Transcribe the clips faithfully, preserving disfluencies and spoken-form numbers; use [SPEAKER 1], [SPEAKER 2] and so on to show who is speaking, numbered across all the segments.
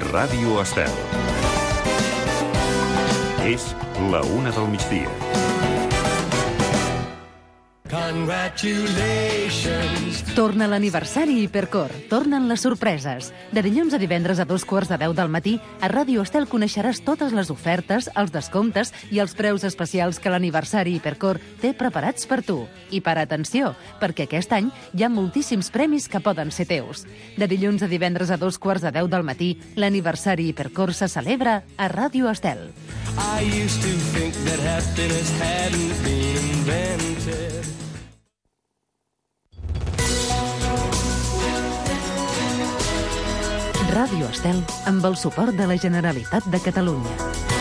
[SPEAKER 1] Ràdio Estel. És la una del migdia.
[SPEAKER 2] Congratulations. Torna l'aniversari Hipercor. Tornen les sorpreses. De dilluns a divendres a dos quarts de deu del matí, a Ràdio Estel coneixeràs totes les ofertes, els descomptes i els preus especials que l'aniversari Hipercor té preparats per tu. I per atenció, perquè aquest any hi ha moltíssims premis que poden ser teus. De dilluns a divendres a dos quarts de deu del matí, l'aniversari Hipercor se celebra a Ràdio Estel. I used to think that happiness hadn't been invented. Ràdio Estel, amb el suport de la Generalitat de Catalunya.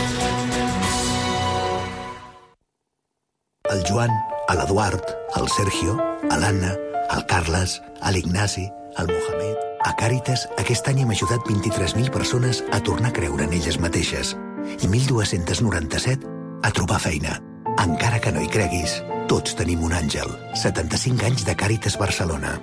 [SPEAKER 3] El Joan, l'Eduard, el Sergio, l'Anna, el Carles, l'Ignasi, el Mohamed... A Càritas, aquest any hem ajudat vint-i-tres mil persones a tornar a creure en elles mateixes i mil dos-cents noranta-set a trobar feina. Encara que no hi creguis, tots tenim un àngel. setanta-cinc anys de Càritas Barcelona.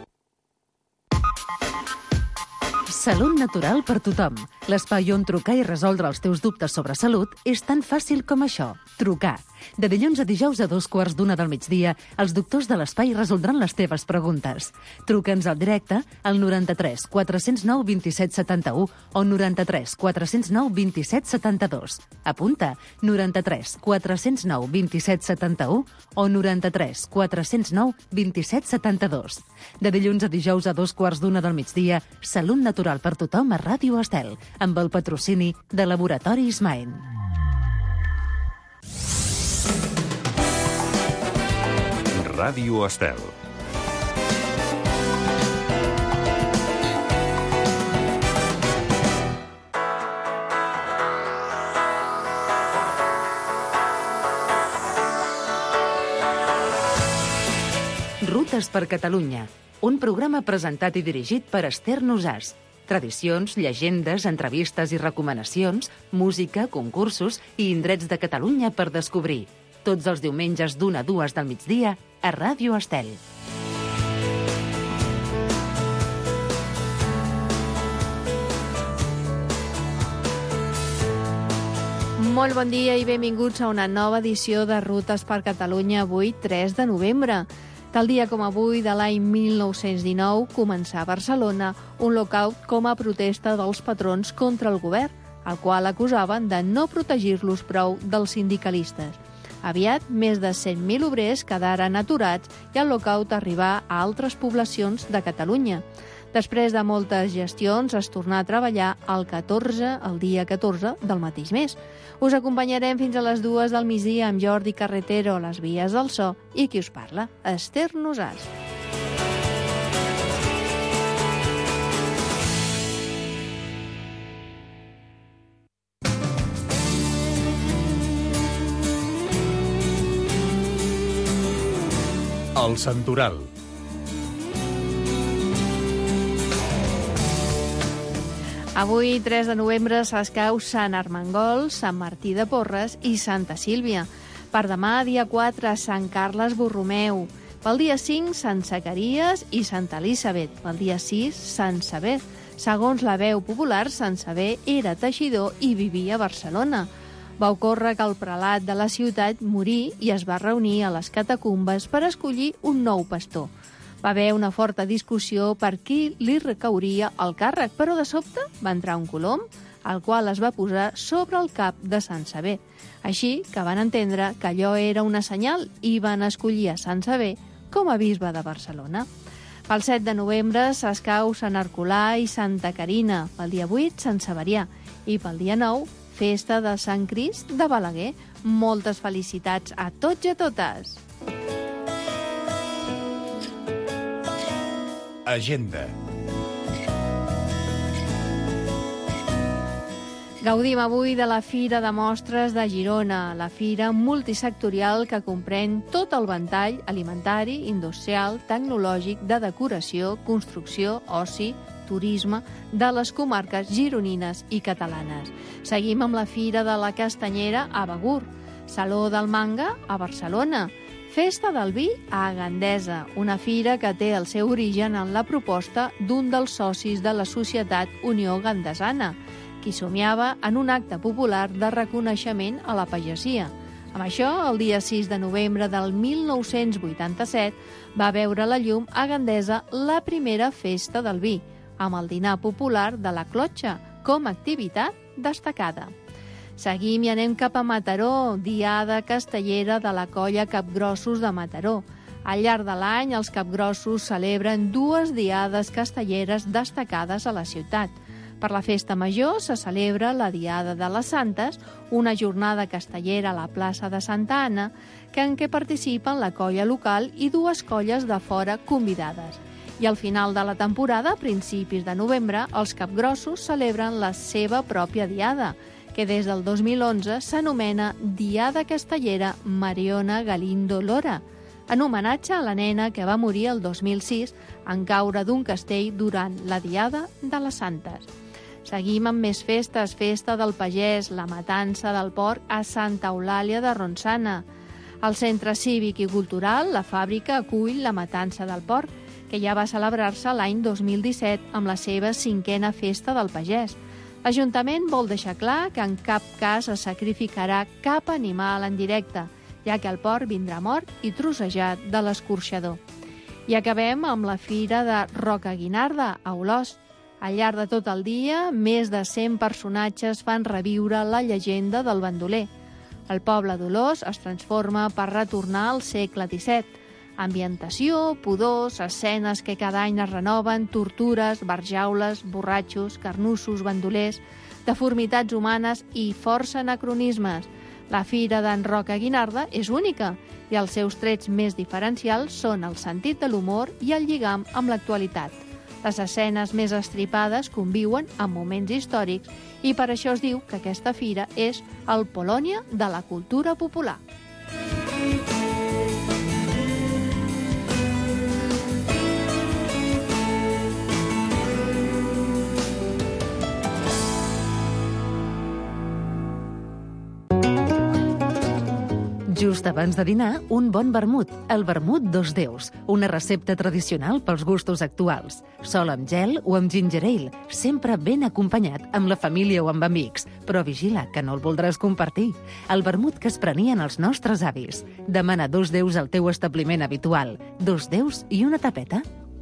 [SPEAKER 2] Salut natural per tothom. L'espai on trucar i resoldre els teus dubtes sobre salut és tan fàcil com això. Trucar. De dilluns a dijous a dos quarts d'una del migdia, els doctors de l'espai resoldran les teves preguntes. Truca'ns al directe al noranta-tres quatre zero nou dos set set u o noranta-tres quatre zero nou dos set set dos. Apunta, noranta-tres quatre zero nou dos set set u o noranta-tres quatre zero nou dos set set dos. De dilluns a dijous a dos quarts d'una del migdia, Salut natural per tothom a Ràdio Estel, amb el patrocini de Laboratoris Main.
[SPEAKER 1] Ràdio Estel.
[SPEAKER 2] Rutes per Catalunya, un programa presentat i dirigit per Esther Nosàs. Tradicions, llegendes, entrevistes i recomanacions, música, concursos i indrets de Catalunya per descobrir. Tots els diumenges d'una a dues del migdia a Ràdio Estel.
[SPEAKER 4] Molt bon dia i benvinguts a una nova edició de Rutes per Catalunya, avui tres de novembre. Tal dia com avui, de l'any mil nou-cents dinou, començà a Barcelona un lockout com a protesta dels patrons contra el govern, el qual acusaven de no protegir-los prou dels sindicalistes. Aviat, més de cent mil obrers quedaren aturats i el lockout arribà a altres poblacions de Catalunya. Després de moltes gestions, es tornà a treballar el catorze, el dia catorze del mateix mes. Us acompanyarem fins a les dues del migdia amb Jordi Carretero, les vies del so, i qui us parla, Esther Nosàs.
[SPEAKER 5] El Santoral.
[SPEAKER 4] Avui, tres de novembre, s'escau Sant Armengol, Sant Martí de Porres i Santa Sílvia. Per demà, dia quatre, Sant Carles Borromeu. Pel dia cinc, Sant Zacaries i Santa Elisabet. Pel dia sis, Sant Sever. Segons la veu popular, Sant Sever era teixidor i vivia a Barcelona. Va ocórrer que el prelat de la ciutat morí i es va reunir a les catacumbes per escollir un nou pastor. Va haver una forta discussió per qui li recauria el càrrec, però de sobte va entrar un colom, el qual es va posar sobre el cap de Sant Sever. Així que van entendre que allò era una senyal i van escollir a Sant Sever com a bisbe de Barcelona. Pel set de novembre s'escau Sant Herculà i Santa Carina, pel dia vuit Sant Severià i pel dia nou festa de Sant Crist de Balaguer. Moltes felicitats a tots i a totes!
[SPEAKER 5] Agenda.
[SPEAKER 4] Gaudim avui de la Fira de Mostres de Girona, la fira multisectorial que comprèn tot el ventall alimentari, industrial, tecnològic, de decoració, construcció, oci, turisme de les comarques gironines i catalanes. Seguim amb la Fira de la Castanyera a Begur, Saló del Manga a Barcelona, Festa del Vi a Gandesa, una fira que té el seu origen en la proposta d'un dels socis de la Societat Unió Gandesana. qui somiava en un acte popular de reconeixement a la pagesia. Amb això, el dia sis de novembre del mil nou-cents vuitanta-set va veure la llum a Gandesa la primera festa del vi, amb el dinar popular de la clotxa com a activitat destacada. Seguim i anem cap a Mataró, diada castellera de la colla Capgrossos de Mataró. Al llarg de l'any, els capgrossos celebren dues diades castelleres destacades a la ciutat. Per la festa major se celebra la Diada de les Santes, una jornada castellera a la plaça de Santa Anna, que en què participen la colla local i dues colles de fora convidades. I al final de la temporada, a principis de novembre, els capgrossos celebren la seva pròpia diada, que des del dos mil onze s'anomena Diada Castellera Mariona Galindo Lora, en homenatge a la nena que va morir el dos mil sis en caure d'un castell durant la Diada de les Santes. Seguim amb més festes, festa del pagès, la matança del porc a Santa Eulàlia de Ronçana. Al Centre Cívic i Cultural, la fàbrica acull la matança del porc, que ja va celebrar-se l'any dos mil disset amb la seva cinquena festa del pagès. L'Ajuntament vol deixar clar que en cap cas es sacrificarà cap animal en directe, ja que el porc vindrà mort i trossejat de l'escorxador. I acabem amb la Fira de Roca Guinarda, a Olost. Al llarg de tot el dia, més de cent personatges fan reviure la llegenda del bandoler. El poble d'Olost es transforma per retornar al segle disset. Ambientació, pudors, escenes que cada any es renoven, tortures, barjaules, borratxos, carnussos, bandolers, deformitats humanes i força anacronismes. La Fira d'en Roca Guinarda és única i els seus trets més diferencials són el sentit de l'humor i el lligam amb l'actualitat. Les escenes més estripades conviuen amb moments històrics i per això es diu que aquesta fira és el Polònia de la cultura popular.
[SPEAKER 2] Just abans de dinar, un bon vermut, el vermut dos déus, una recepta tradicional pels gustos actuals. Sol amb gel o amb ginger ale, sempre ben acompanyat amb la família o amb amics. Però vigila, que no el voldràs compartir. El vermut que es prenien els nostres avis. Demana dos déus al teu establiment habitual. Dos déus i una tapeta.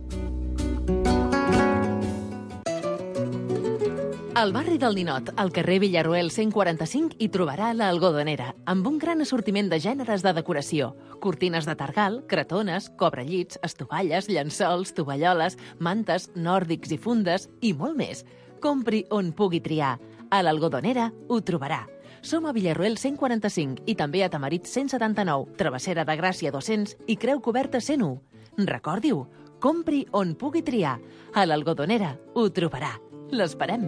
[SPEAKER 2] Al barri del Ninot, al carrer Villarroel cent quaranta-cinc, hi trobarà la Algodonera, amb un gran assortiment de gèneres de decoració. Cortines de targal, cretones, cobrellits, estovalles, llençols, tovalloles, mantes, nòrdics i fundes, i molt més. Compri on pugui triar. A l'Algodonera ho trobarà. Som a Villarroel cent quaranta-cinc i també a Tamarit cent setanta-nou, Travessera de Gràcia dos-cents i Creu Coberta cent u. Recordi-ho, compri on pugui triar. A l'Algodonera ho trobarà. L'esperem.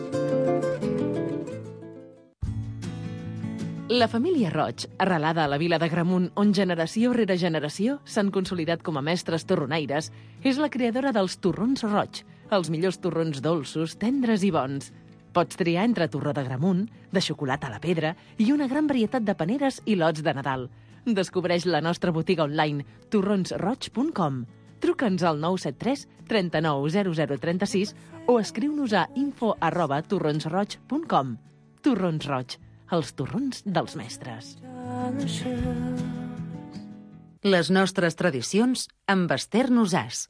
[SPEAKER 2] La família Roig, arrelada a la vila d'Agramunt, on generació rere generació s'han consolidat com a mestres torronaires, és la creadora dels torrons Roig, els millors torrons dolços, tendres i bons. Pots triar entre torró d'Agramunt, de xocolata a la pedra i una gran varietat de paneres i lots de Nadal. Descobreix la nostra botiga online torrons roig punt com. Truca'ns al nou set tres, trenta-nou, zero zero, trenta-sis o escriu-nos a info arroba torronsroig punt com. Torrons Roig, els torrons dels mestres. Les nostres tradicions amb Esther Nosàs.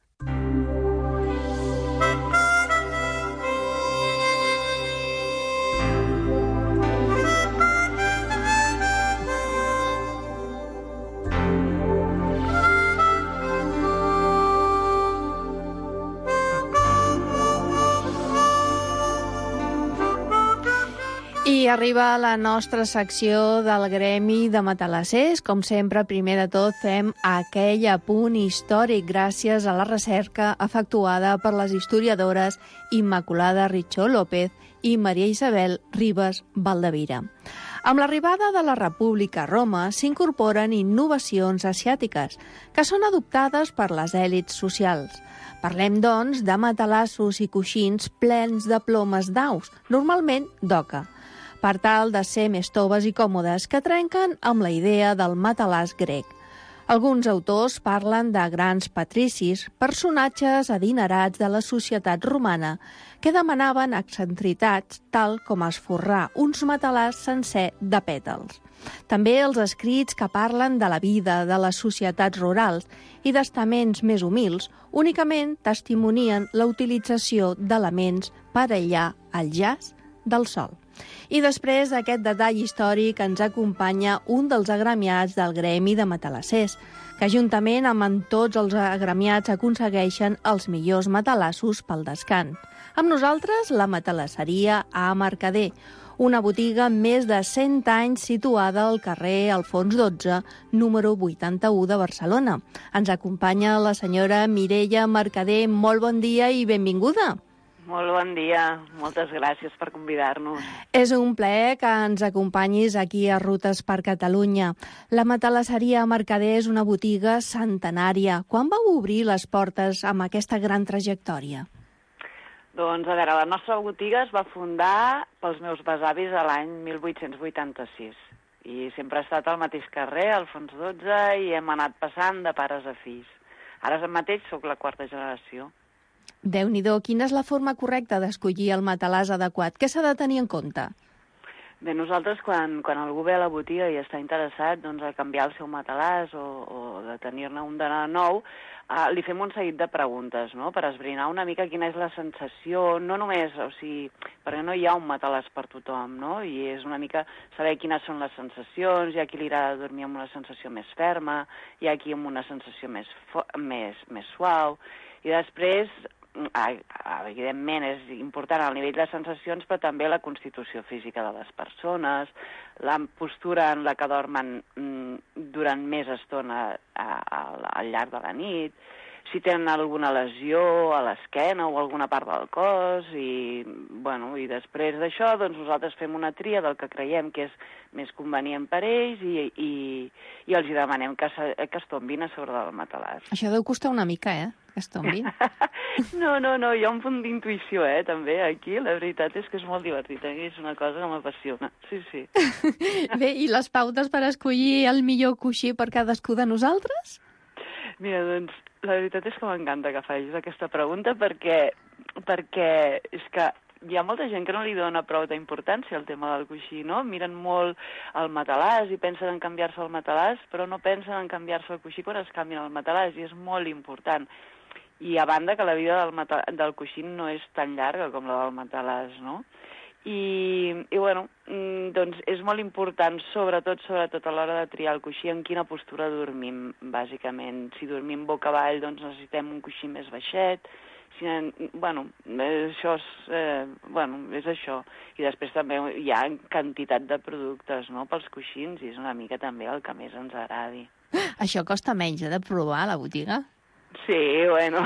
[SPEAKER 4] I arriba la nostra secció del Gremi de Matalassers. Com sempre, primer de tot, fem aquell apunt històric gràcies a la recerca efectuada per les historiadores Immaculada Richo López i Maria Isabel Ribas Valdevira. Amb l'arribada de la República a Roma s'incorporen innovacions asiàtiques que són adoptades per les èlits socials. Parlem, doncs, de matalassos i coixins plens de plomes d'aus, normalment d'oca, per tal de ser més toves i còmodes, que trenquen amb la idea del matalàs grec. Alguns autors parlen de grans patricis, personatges adinerats de la societat romana, que demanaven excentritats tal com esforrar uns matalàs sencer de pètals. També els escrits que parlen de la vida de les societats rurals i d'estaments més humils únicament testimonien la utilització d'elements per aïllar el jaç del sol. I després d'aquest detall històric ens acompanya un dels agremiats del gremi de matalassers, que juntament amb tots els agremiats aconsegueixen els millors matalassos pel descans. Amb nosaltres, la matalasseria A Mercader, una botiga amb més de cent anys situada al carrer Alfons dotze, número vuitanta-u de Barcelona. Ens acompanya la senyora Mireia Mercader. Molt bon dia i benvinguda.
[SPEAKER 5] Molt bon dia, moltes gràcies per convidar-nos.
[SPEAKER 4] És un plaer que ens acompanyis aquí a Rutes per Catalunya. La matalasseria Mercader és una botiga centenària. Quan vau obrir les portes amb aquesta gran trajectòria?
[SPEAKER 5] Doncs, a veure, la nostra botiga es va fundar pels meus besavis a l'any mil vuit-cents vuitanta-sis. I sempre ha estat al mateix carrer, Alfons dotze, i hem anat passant de pares a fills. Ara mateix sóc la quarta generació.
[SPEAKER 4] Déu-n'hi-do, quina és la forma correcta d'escollir el matalàs adequat? Què s'ha de tenir en compte?
[SPEAKER 5] Bé, nosaltres quan, quan algú ve a la botiga i està interessat doncs, a canviar el seu matalàs o, o de tenir-ne un de nou, eh, li fem un seguit de preguntes, no?, per esbrinar una mica quina és la sensació, no només, o sigui, perquè no hi ha un matalàs per tothom, no?, i és una mica saber quines són les sensacions, hi ha qui li agrada dormir amb una sensació més ferma, hi ha qui amb una sensació més, més, més suau, i després, evidentment, és important el nivell de sensacions, però també la constitució física de les persones, la postura en la que dormen durant més estona al llarg de la nit, si tenen alguna lesió a l'esquena o alguna part del cos, i, bueno, i després d'això doncs nosaltres fem una tria del que creiem que és més convenient per ells i, i, i els hi demanem que, se, que es tombin a sobre del matalàs.
[SPEAKER 4] Això deu costar una mica, eh? Que es tombin.
[SPEAKER 5] No, no, no, hi ha un punt d'intuïció, eh, també, aquí. La veritat és que és molt divertit, eh? És una cosa que m'apassiona, sí, sí.
[SPEAKER 4] Bé, i les pautes per escollir el millor coixí per cadascú de nosaltres?
[SPEAKER 5] Mira, doncs, la veritat és que m'encanta que facis aquesta pregunta perquè, perquè és que hi ha molta gent que no li dona prou d'importància al tema del coixí, no? Miren molt el matalàs i pensen en canviar-se el matalàs, però no pensen en canviar-se el coixí quan es canvien el matalàs, i és molt important. I a banda que la vida del, mata del coixí no és tan llarga com la del matalàs, no? I, i bueno, doncs és molt important, sobretot, sobretot a l'hora de triar el coixí, en quina postura dormim, bàsicament. Si dormim boca avall, doncs necessitem un coixí més baixet. Si, bueno, això és, eh, bueno, és això. I després també hi ha quantitat de productes, no?, pels coixins, i és una mica també el que més ens agradi.
[SPEAKER 4] Això costa menys, eh, de provar a la botiga?
[SPEAKER 5] Sí, bueno...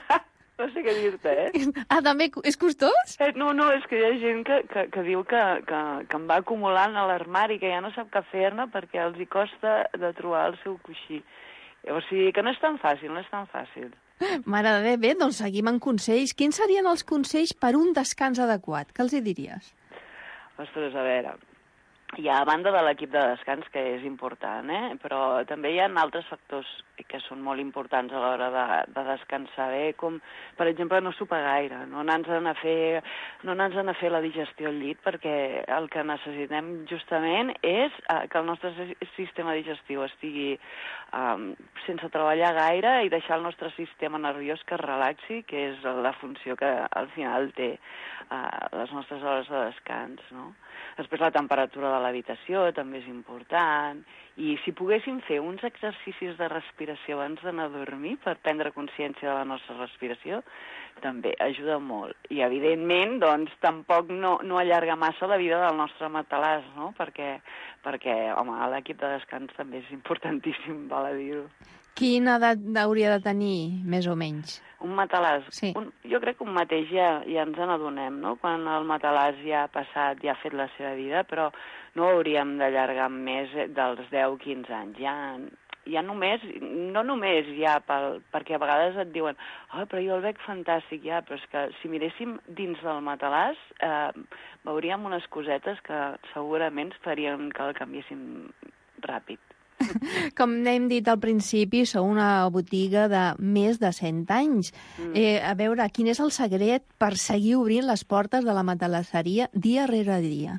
[SPEAKER 5] No sé què dir-te, eh?
[SPEAKER 4] Ah, també és costós?
[SPEAKER 5] Eh, no, no, és que hi ha gent que, que, que diu que, que, que em va acumulant a l'armari, que ja no sap què fer-ne perquè els hi costa de trobar el seu coixí. O sigui, que no és tan fàcil, no és tan fàcil.
[SPEAKER 4] Mare de Déu, bé, doncs seguim amb consells. Quins serien els consells per un descans adequat? Què els hi diries?
[SPEAKER 5] Ostres, a veure... Hi ha a banda de l'equip de descans, que és important, eh? Però també hi ha altres factors que són molt importants a l'hora de, de descansar bé, com, per exemple, no sopar gaire, no anar-nos a fer, no anar-nos a fer la digestió al llit, perquè el que necessitem justament és eh, que el nostre sistema digestiu estigui eh, sense treballar gaire i deixar el nostre sistema nerviós que es relaxi, que és la funció que al final té eh, les nostres hores de descans, no? Després la temperatura de l'habitació també és important, i si poguéssim fer uns exercicis de respiració abans d'anar a dormir per prendre consciència de la nostra respiració, també ajuda molt. I evidentment, doncs, tampoc no, no allarga massa la vida del nostre matalàs, no? Perquè, perquè home, l'equip de descans també és importantíssim, val a dir-ho.
[SPEAKER 4] Quina edat hauria de tenir, més o menys?
[SPEAKER 5] Un matalàs?
[SPEAKER 4] Sí.
[SPEAKER 5] Un, jo crec que un mateix ja, ja ens n'adonem, no?, quan el matalàs ja ha passat, ja ha fet la seva vida, però no hauríem d'allargar més dels deu a quinze anys. Ja, ja només, no només ja pel, perquè a vegades et diuen oh, però jo el veig fantàstic, ja, però és que si miréssim dins del matalàs eh, veuríem unes cosetes que segurament farien que el canviéssim ràpid.
[SPEAKER 4] Com hem dit al principi, sou una botiga de més de cent anys. Mm. Eh, a veure, quin és el secret per seguir obrint les portes de la matalasseria dia rere dia?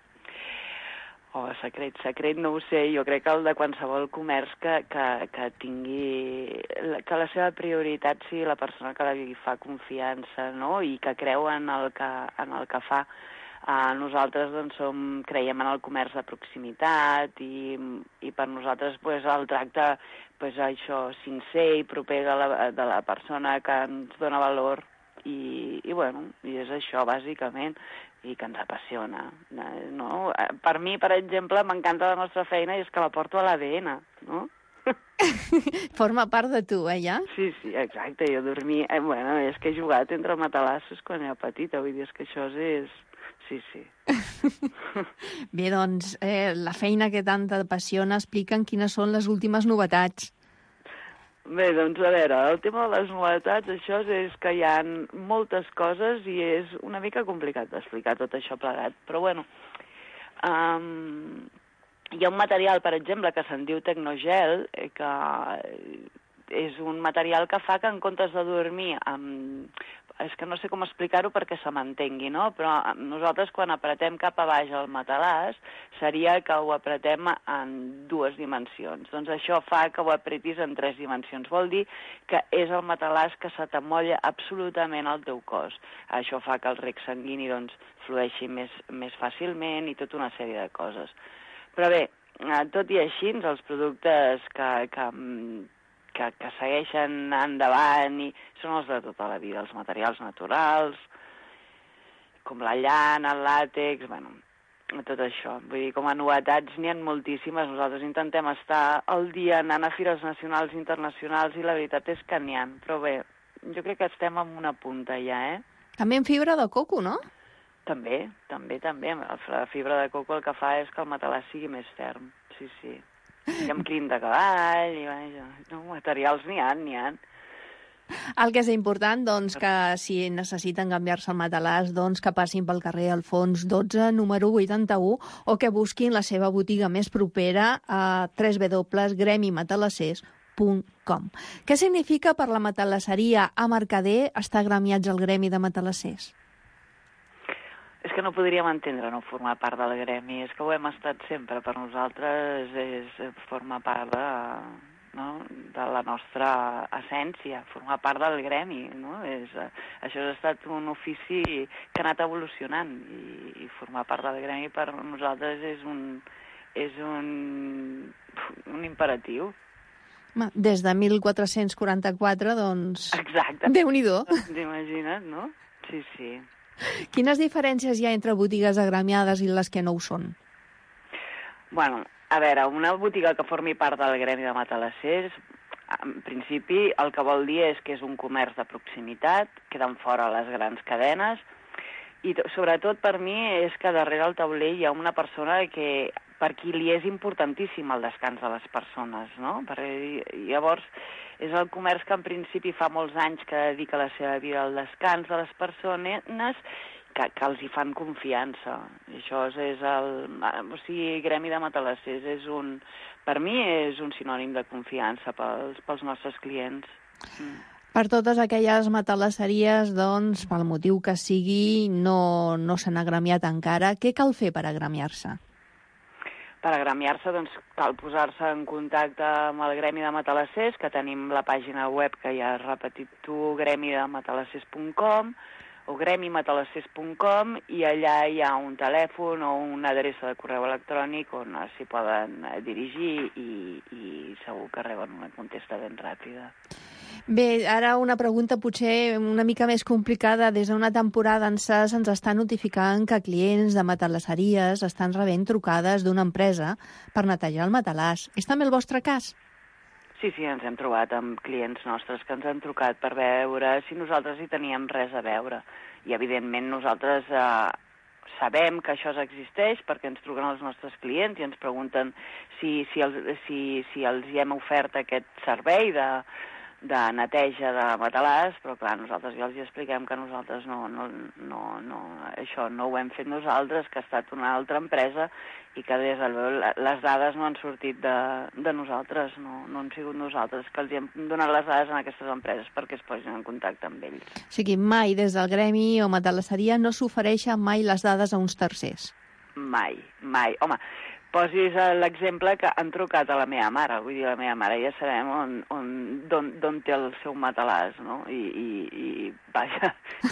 [SPEAKER 5] Oh, secret, secret, no ho sé. Jo crec que el de qualsevol comerç que, que, que tingui... que la seva prioritat sigui la persona que li fa confiança, no?, i que creu en el que, en el que fa. Uh, nosaltres doncs, som, creiem en el comerç de proximitat i, i per nosaltres pues, el tracte pues, això, sincer i proper de la, de la persona que ens dona valor i, i, bueno, i és això, bàsicament, i que ens apassiona. No? Per mi, per exemple, m'encanta la nostra feina i és que la porto a l'A D N, no?
[SPEAKER 4] Forma part de tu, eh, ja?
[SPEAKER 5] Sí, sí, exacte. Jo dormia... Eh, bueno, és que he jugat entre matalassos quan era petita, vull dir, és que això és... Sí, sí.
[SPEAKER 4] Bé, doncs, eh, la feina que tant t'apassiona, explica'm quines són les últimes novetats.
[SPEAKER 5] Bé, doncs, a veure, el tema de les novetats, això és que hi ha moltes coses i és una mica complicat d'explicar tot això plegat. Però, bueno, um, hi ha un material, per exemple, que se'n diu Tecnogel, que és un material que fa que en comptes de dormir amb... És que no sé com explicar-ho perquè se m'entengui, no? Però nosaltres quan apretem cap a baix el matalàs seria que ho apretem en dues dimensions. Doncs això fa que ho apretis en tres dimensions. Vol dir que és el matalàs que se t'amolla absolutament al teu cos. Això fa que el rec sanguini doncs, flueixi més, més fàcilment i tota una sèrie de coses. Però bé, tot i així, els productes que... que Que, que segueixen endavant i són els de tota la vida, els materials naturals, com la llana, el làtex, bueno, tot això. Vull dir, com a novetats n'hi ha moltíssimes. Nosaltres intentem estar al dia anant a fires nacionals i internacionals i la veritat és que n'hi ha. Però bé, jo crec que estem en una punta ja, eh?
[SPEAKER 4] També en fibra de coco, no?
[SPEAKER 5] També, també, també. La fibra de coco el que fa és que el matalàs sigui més ferm, sí, sí. I amb crin de cavall, i vaja, no, materials n'hi ha, n'hi ha.
[SPEAKER 4] El que és important, doncs, que si necessiten canviar-se el matalàs, doncs que passin pel carrer Alfons dotze, número vuitanta-u, o que busquin la seva botiga més propera a w w w punt gremi matalassers punt com. Què significa per la matalasseria a Mercader estar gremiats al gremi de matalassers?
[SPEAKER 5] És que no podríem entendre no formar part del gremi, és que ho hem estat sempre. Per nosaltres és formar part de, no, de la nostra essència, formar part del gremi. No? És, això ha estat un ofici que ha anat evolucionant i, i formar part del gremi per nosaltres és un, és un, un imperatiu.
[SPEAKER 4] Des de mil quatre-cents quaranta-quatre, doncs...
[SPEAKER 5] Exacte.
[SPEAKER 4] Déu-n'hi-do.
[SPEAKER 5] T'imagines, no? Sí, sí.
[SPEAKER 4] Quines diferències hi ha entre botigues agremiades i les que no ho són?
[SPEAKER 5] Bueno, a veure, una botiga que formi part del gremi de matalassers, en principi el que vol dir és que és un comerç de proximitat, queden fora les grans cadenes, i sobretot per mi és que darrere el taulell hi ha una persona que, per qui li és importantíssim el descans de les persones, no? Perquè llavors és el comerç que en principi fa molts anys que dedica la seva vida al descans de les persones que, que els hi fan confiança. I això és el... O sigui, gremi de matalassers és un... Per mi és un sinònim de confiança pels, pels nostres clients. Mm.
[SPEAKER 4] Per totes aquelles matalasseries, doncs, pel motiu que sigui, no, no s'han agremiat encara. Què cal fer per agremiar-se?
[SPEAKER 5] Per agremiar-se, doncs, cal posar-se en contacte amb el Gremi de Matalassers, que tenim la pàgina web que ja has repetit tu, gremi de matalassers punt com o gremi matalassers punt com, i allà hi ha un telèfon o una adreça de correu electrònic on s'hi poden dirigir i, i segur que reben una contesta ben ràpida.
[SPEAKER 4] Bé, ara una pregunta potser una mica més complicada. Des d'una temporada ençà se'ns està notificant que clients de matalasseries estan rebent trucades d'una empresa per netejar el matalàs. És també el vostre cas?
[SPEAKER 5] Sí, sí, ens hem trobat amb clients nostres que ens han trucat per veure si nosaltres hi teníem res a veure. I, evidentment, nosaltres eh, sabem que això existeix perquè ens truquen els nostres clients i ens pregunten si, si, els, si, si els hi hem ofert aquest servei de de neteja de matalàs, però clar, nosaltres ja els hi expliquem que nosaltres no, no, no, no, això no ho hem fet nosaltres, que ha estat una altra empresa i que des del les dades no han sortit de, de nosaltres, no, no han sigut nosaltres que els hem donat les dades a aquestes empreses perquè es posin en contacte amb ells.
[SPEAKER 4] O sigui, mai des del gremi o matalasseria no s'ofereixen mai les dades a uns tercers?
[SPEAKER 5] Mai, mai. Home, posis l'exemple que han trucat a la meva mare, vull dir, la meva mare ja sabem on, on, don, don té el seu matalàs, no? I, i, i vaja,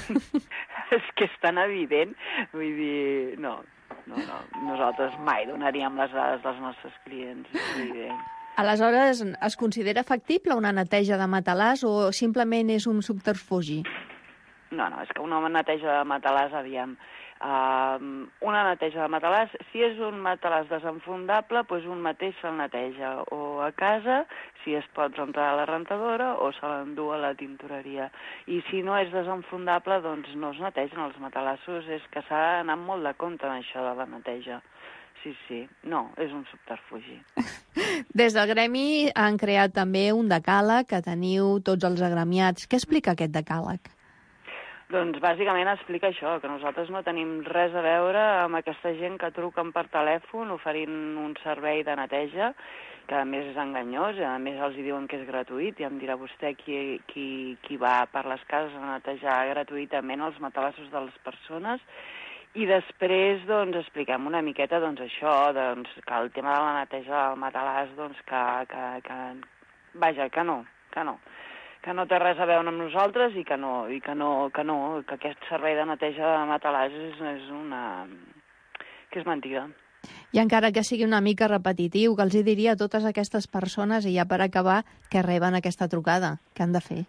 [SPEAKER 5] és que és tan evident, vull dir, no, no, no, nosaltres mai donaríem les dades dels nostres clients, és evident.
[SPEAKER 4] Aleshores, es considera factible una neteja de matalàs o simplement és un subterfugi?
[SPEAKER 5] No, no, és que una neteja de matalàs, aviam, Uh, una neteja de matalàs, si és un matalàs desenfundable, doncs un mateix se'l neteja, o a casa, si es pot rentar a la rentadora, o se l'endú a la tintoreria. I si no és desenfundable, doncs no es netegen els matalassos, és que s'ha anat molt de compte en això de la neteja. Sí, sí, no, és un subterfugi.
[SPEAKER 4] Des del gremi han creat també un decàleg que teniu tots els agremiats. Què explica aquest decàleg?
[SPEAKER 5] Doncs bàsicament explica això, que nosaltres no tenim res a veure amb aquesta gent que truquen per telèfon oferint un servei de neteja, que a més és enganyós, a més els diuen que és gratuït, i em dirà vostè qui, qui, qui va per les cases a netejar gratuïtament els matalassos de les persones, i després doncs, expliquem una miqueta doncs, això, doncs, que el tema de la neteja del matalàs, doncs, que, que, que, vaja, que no, que no. que no té res a veure amb nosaltres i que no, i que no, que no, que aquest servei de neteja de matalàs és, és una... que és mentida.
[SPEAKER 4] I encara que sigui una mica repetitiu, que els hi diria a totes aquestes persones, i ja per acabar, que reben aquesta trucada, què han de fer?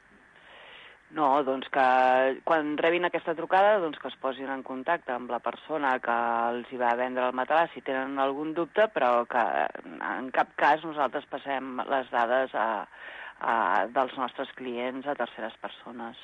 [SPEAKER 5] No, doncs que quan rebin aquesta trucada, doncs que es posin en contacte amb la persona que els hi va vendre el matalàs si tenen algun dubte, però que en cap cas nosaltres passem les dades a Uh, dels nostres clients a terceres persones.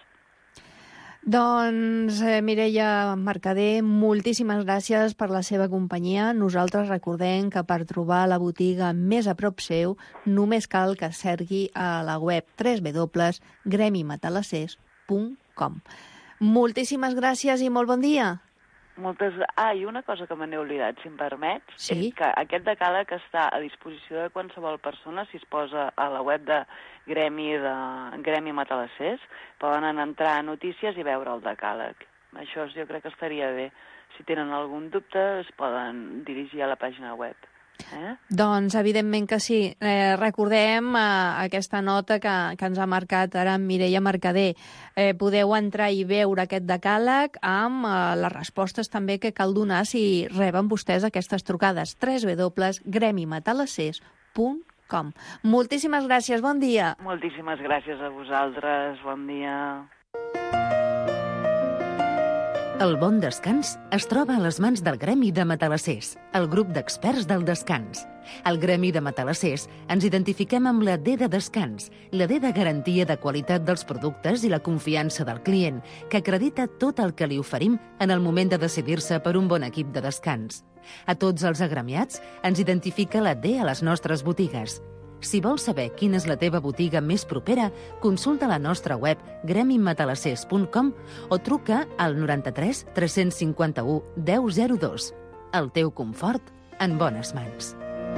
[SPEAKER 4] Doncs, eh, Mireia Mercader, moltíssimes gràcies per la seva companyia. Nosaltres recordem que per trobar la botiga més a prop seu només cal que cergui a la web w w w punt gremi matalassers punt com. Moltíssimes gràcies i molt bon dia.
[SPEAKER 5] Moltes... Ah, i una cosa que me n'he oblidat, si em permets,
[SPEAKER 4] sí?
[SPEAKER 5] És que aquest decàleg està a disposició de qualsevol persona si es posa a la web de Gremi, de Gremi Matalassers, poden entrar a notícies i veure el decàleg. Això jo crec que estaria bé. Si tenen algun dubte es poden dirigir a la pàgina web. Eh?
[SPEAKER 4] Doncs evidentment que sí. Eh, recordem eh, aquesta nota que, que ens ha marcat ara en Mireia Mercader. Eh, podeu entrar i veure aquest decàleg amb eh, les respostes també que cal donar si reben vostès aquestes trucades. w w w punt gremi matalassers punt com. Moltíssimes gràcies, bon dia.
[SPEAKER 5] Moltíssimes gràcies a vosaltres, bon dia.
[SPEAKER 2] El bon descans es troba a les mans del Gremi de Matalassers, el grup d'experts del descans. Al Gremi de Matalassers ens identifiquem amb la D de descans, la D de garantia de qualitat dels productes i la confiança del client, que acredita tot el que li oferim en el moment de decidir-se per un bon equip de descans. A tots els agremiats ens identifica la D a les nostres botigues. Si vols saber quina és la teva botiga més propera, consulta la nostra web gremi matalassers punt com o truca al noranta-tres tres cinquanta-u deu zero dos. El teu confort en bones mans.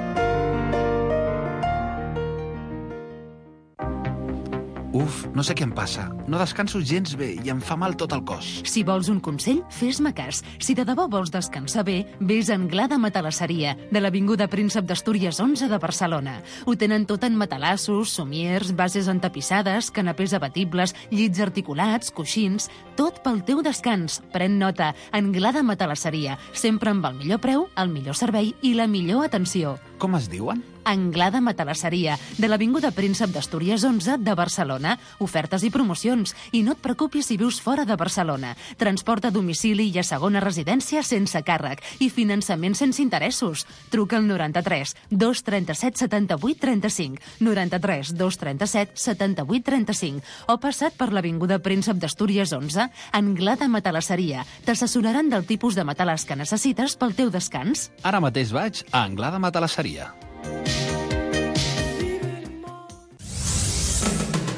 [SPEAKER 6] Uf, no sé què em passa. No descanso gens bé i em fa mal tot el cos.
[SPEAKER 2] Si vols un consell, fes-me cas. Si de debò vols descansar bé, vés a Anglada Matalasseria, de l'Avinguda Príncep d'Astúries onze de Barcelona. Ho tenen tot en matalassos, somiers, bases entapissades, canapés abatibles, llits articulats, coixins... Tot pel teu descans. Pren nota. Anglada Matalasseria. Sempre amb el millor preu, el millor servei i la millor atenció.
[SPEAKER 6] Com es diuen?
[SPEAKER 2] Anglada Matalasseria, de l'Avinguda Príncep d'Astúries onze de Barcelona. Ofertes i promocions. I no et preocupis si vius fora de Barcelona. Transport a domicili i a segona residència sense càrrec. I finançament sense interessos. Truca al noranta-tres dos trenta-set setanta-vuit trenta-cinc, noranta-tres dos trenta-set setanta-vuit trenta-cinc, o passat per l'Avinguda Príncep d'Astúries onze, Anglada Matalasseria. T'assessoraran del tipus de matalàs que necessites pel teu descans.
[SPEAKER 6] Ara mateix vaig a Anglada Matalasseria.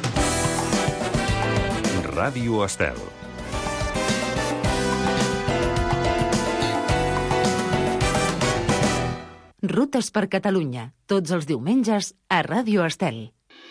[SPEAKER 1] Ràdio Estel.
[SPEAKER 2] Rutes per Catalunya, tots els diumenges a Ràdio Estel.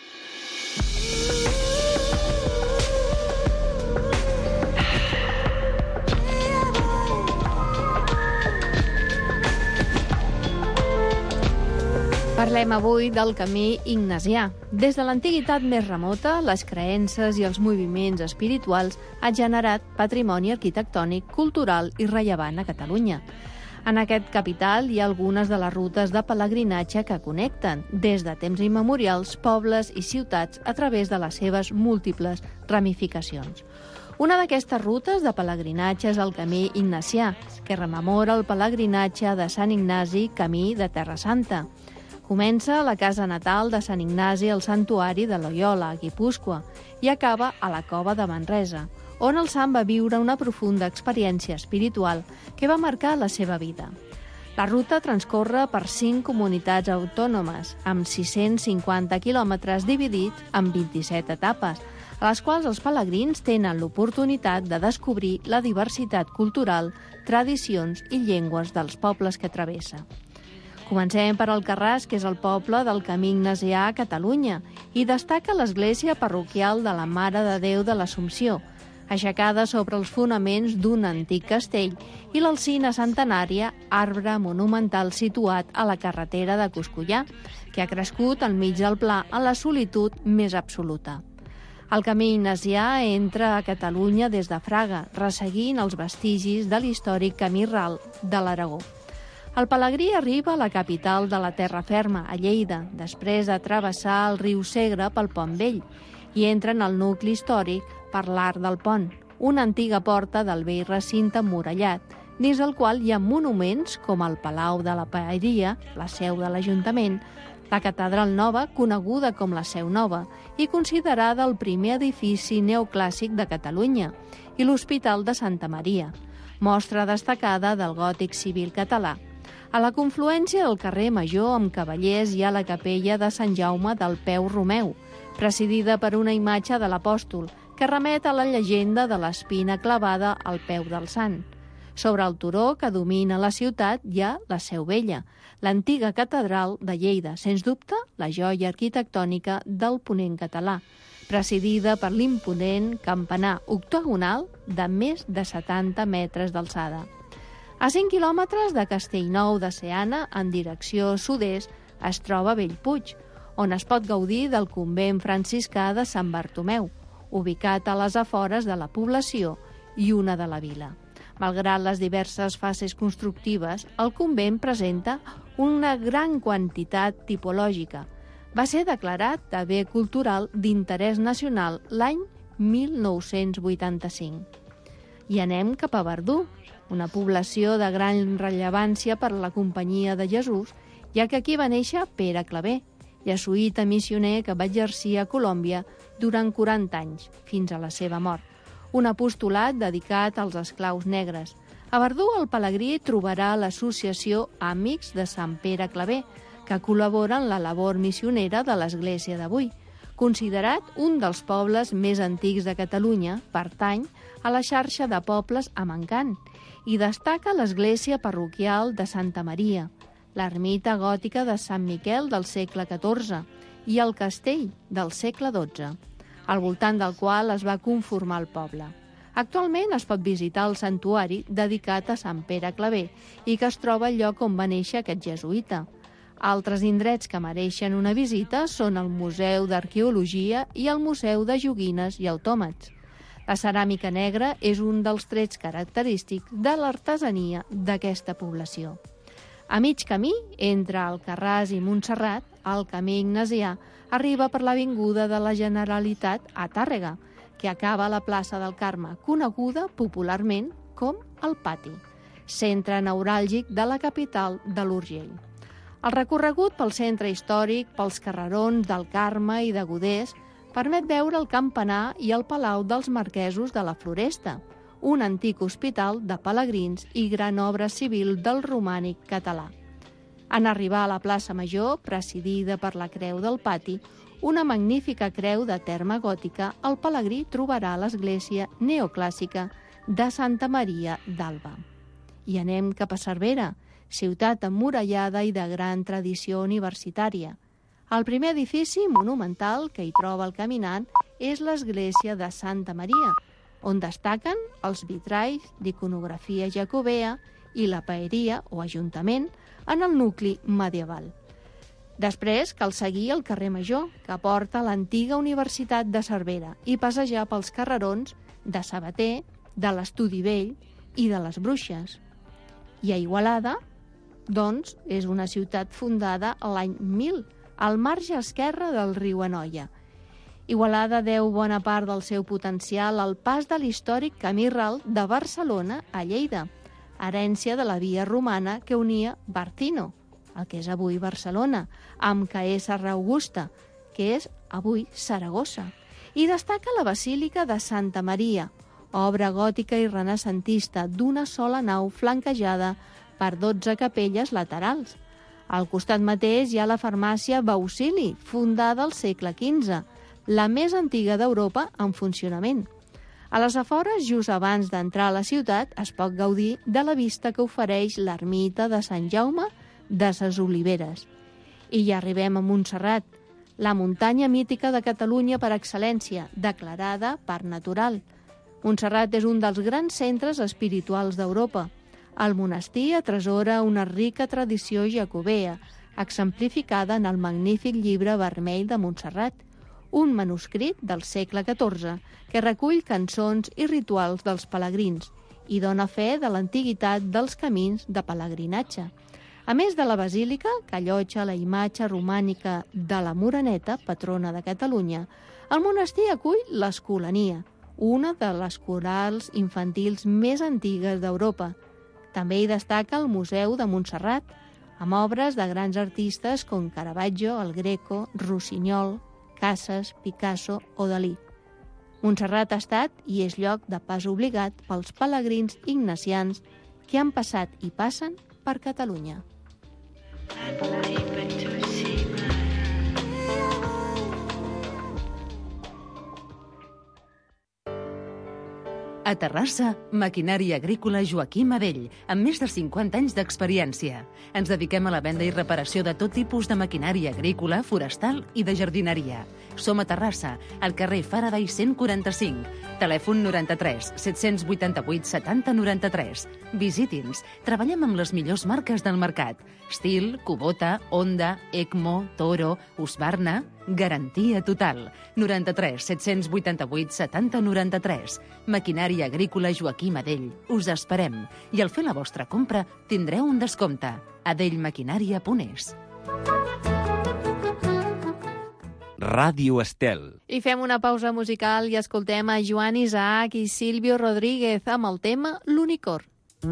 [SPEAKER 4] Parlem avui del camí ignasià. Des de l'antiguitat més remota, les creences i els moviments espirituals han generat patrimoni arquitectònic, cultural i rellevant a Catalunya. En aquest capital hi ha algunes de les rutes de pelegrinatge que connecten, des de temps immemorials, pobles i ciutats a través de les seves múltiples ramificacions. Una d'aquestes rutes de pelegrinatge és el camí ignacià, que rememora el pelegrinatge de Sant Ignasi, camí de Terra Santa. Comença a la casa natal de Sant Ignasi al santuari de Loiola, a Guipúscoa, i acaba a la cova de Manresa, on el sant va viure una profunda experiència espiritual que va marcar la seva vida. La ruta transcorre per cinc comunitats autònomes, amb sis-cents cinquanta quilòmetres dividits en vint-i-set etapes, a les quals els pelegrins tenen l'oportunitat de descobrir la diversitat cultural, tradicions i llengües dels pobles que travessa. Comencem per Alcarràs, que és el poble del camí ignasià a Catalunya, i destaca l'església parroquial de la Mare de Déu de l'Assumpció, aixecada sobre els fonaments d'un antic castell, i l'alzina centenària, arbre monumental situat a la carretera de Coscullà, que ha crescut enmig del pla en la solitud més absoluta. El camí ignasià entra a Catalunya des de Fraga, resseguint els vestigis de l'històric camí ral de l'Aragó. El pelegrí arriba a la capital de la terra ferma, a Lleida, després de travessar el riu Segre pel Pont Vell, i entra en el nucli històric per l'Arc del Pont, una antiga porta del vell recinte emmurallat, dins del qual hi ha monuments com el Palau de la Paeria, la seu de l'Ajuntament, la Catedral Nova, coneguda com la Seu Nova, i considerada el primer edifici neoclàssic de Catalunya, i l'Hospital de Santa Maria, mostra destacada del gòtic civil català. A la confluència del carrer Major amb Cavallers hi ha la capella de Sant Jaume del Peu Romeu, presidida per una imatge de l'apòstol, que remet a la llegenda de l'espina clavada al peu del sant. Sobre el turó que domina la ciutat hi ha la Seu Vella, l'antiga catedral de Lleida, sens dubte la joia arquitectònica del ponent català, presidida per l'imponent campanar octogonal de més de setanta metres d'alçada. A cinc quilòmetres de Castellnou de Seana, en direcció sud-est, es troba Bellpuig, on es pot gaudir del convent franciscà de Sant Bartomeu, ubicat a les afores de la població i una de la vila. Malgrat les diverses fases constructives, el convent presenta una gran quantitat tipològica. Va ser declarat de bé cultural d'interès nacional l'any mil nou-cents vuitanta-cinc. I anem cap a Verdú, una població de gran rellevància per a la Companyia de Jesús, ja que aquí va néixer Pere Claver, jesuïta missioner que va exercir a Colòmbia durant quaranta anys, fins a la seva mort. Un apostolat dedicat als esclaus negres. A Verdú el pelegrí trobarà l'associació Amics de Sant Pere Claver, que col·labora en la labor missionera de l'Església d'avui. Considerat un dels pobles més antics de Catalunya, pertany a la xarxa de pobles amb encant, i destaca l'església parroquial de Santa Maria, l'ermita gòtica de Sant Miquel del segle catorze i el castell del segle dotze, al voltant del qual es va conformar el poble. Actualment es pot visitar el santuari dedicat a Sant Pere Claver i que es troba al lloc on va néixer aquest jesuïta. Altres indrets que mereixen una visita són el Museu d'Arqueologia i el Museu de Joguines i Autòmats. La ceràmica negra és un dels trets característics de l'artesania d'aquesta població. A mig camí, entre Alcarràs i Montserrat, el camí ignasià arriba per l'avinguda de la Generalitat a Tàrrega, que acaba a la plaça del Carme, coneguda popularment com el Pati, centre neuràlgic de la capital de l'Urgell. El recorregut pel centre històric, pels carrerons del Carme i de Godés, permet veure el campanar i el Palau dels Marquesos de la Floresta, un antic hospital de pelegrins i gran obra civil del romànic català. En arribar a la plaça Major, presidida per la creu del pati, una magnífica creu de terme gòtica, el pelegrí trobarà l'església neoclàssica de Santa Maria d'Alba. I anem cap a Cervera, ciutat emmurallada i de gran tradició universitària. El primer edifici monumental que hi troba el caminant és l'església de Santa Maria, on destaquen els vitralls d'iconografia jacobea i la paeria o ajuntament en el nucli medieval. Després cal seguir el carrer Major, que porta a l'antiga Universitat de Cervera, i passejar pels carrerons de Sabater, de l'Estudi Vell i de les Bruixes. I a Igualada, doncs, és una ciutat fundada l'any mil, al marge esquerre del riu Anoia. Igualada deu bona part del seu potencial al pas de l'històric camí ral de Barcelona a Lleida, herència de la via romana que unia Barcino, el que és avui Barcelona, amb Caesar Augusta, que és avui Saragossa. I destaca la Basílica de Santa Maria, obra gòtica i renaixentista d'una sola nau flanquejada per dotze capelles laterals. Al costat mateix hi ha la farmàcia Baucili, fundada al segle quinze, la més antiga d'Europa en funcionament. A les afores, just abans d'entrar a la ciutat, es pot gaudir de la vista que ofereix l'ermita de Sant Jaume de ses Oliveres. I ja arribem a Montserrat, la muntanya mítica de Catalunya per excel·lència, declarada Parc Natural. Montserrat és un dels grans centres espirituals d'Europa. El monestir atresora una rica tradició jacobea, exemplificada en el magnífic llibre vermell de Montserrat, un manuscrit del segle catorze que recull cançons i rituals dels pelegrins i dona fe de l'antiguitat dels camins de pelegrinatge. A més de la basílica, que allotja la imatge romànica de la Moreneta, patrona de Catalunya, el monestir acull l'Escolania, una de les corals infantils més antigues d'Europa. També hi destaca el Museu de Montserrat, amb obres de grans artistes com Caravaggio, el Greco, Rossinyol, Casas, Picasso o Dalí. Montserrat ha estat i és lloc de pas obligat pels pelegrins ignacians que han passat i passen per Catalunya.
[SPEAKER 2] A Terrassa, maquinària agrícola Joaquim Adell, amb més de cinquanta anys d'experiència. Ens dediquem a la venda i reparació de tot tipus de maquinària agrícola, forestal i de jardineria. Som a Terrassa, al carrer Faraday cent quaranta-cinc. Telèfon noranta-tres set-cents vuitanta-vuit setanta noranta-tres. Visiti'ns. Treballem amb les millors marques del mercat. Stihl, Kubota, Honda, Ecmo, Toro, Husqvarna. Garantia total. noranta-tres set-cents vuitanta-vuit setanta noranta-tres. Maquinària agrícola Joaquim Adell. Us esperem. I al fer la vostra compra tindreu un descompte. adellmaquinària punt es.
[SPEAKER 1] Ràdio Estel.
[SPEAKER 4] I fem una pausa musical i escoltem a Joan Isaac i Silvio Rodríguez amb el tema L'Unicorn.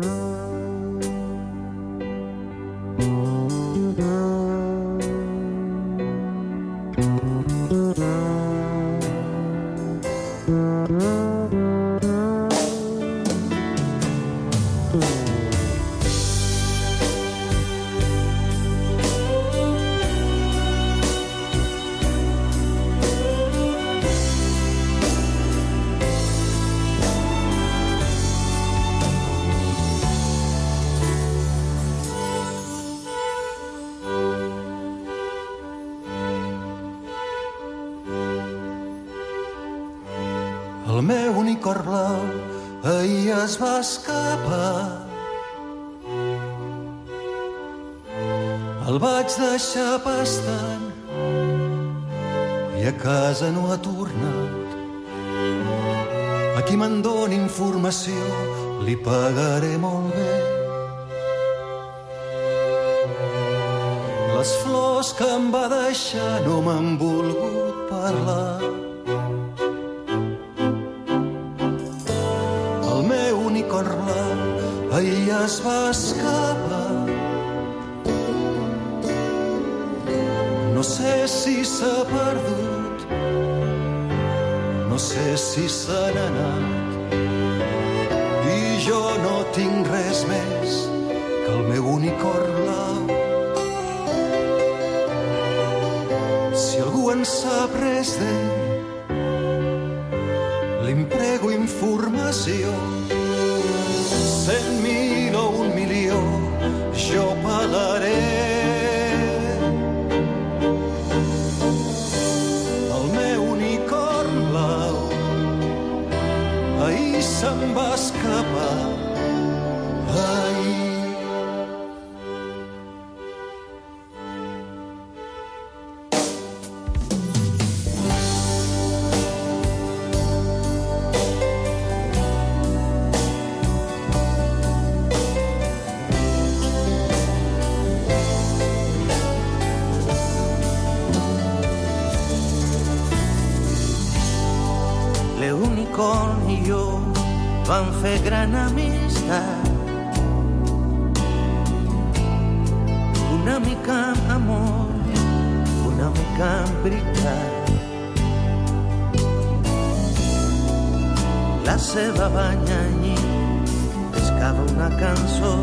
[SPEAKER 7] El meu unicorn blau ahir es va escapar. El vaig deixar pastant i a casa no ha tornat. A qui me'n doni informació li pagaré molt bé. Les flors que em va deixar no m'han volgut parlar. Ahir es va escapar. No sé si s'ha perdut, no sé si se n'ha anat. I jo no tinc res més que el meu unicorn blau. sap res d'ell. Li'n prego informació, cent mil o un milió, jo pagaré. El meu unicorn blau ahir se'n va escapar, ahir.
[SPEAKER 8] L'unicorn i jo vam fer gran amistat, una mica amb amor, una mica amb veritat. La seva banya llit pescava una cançó,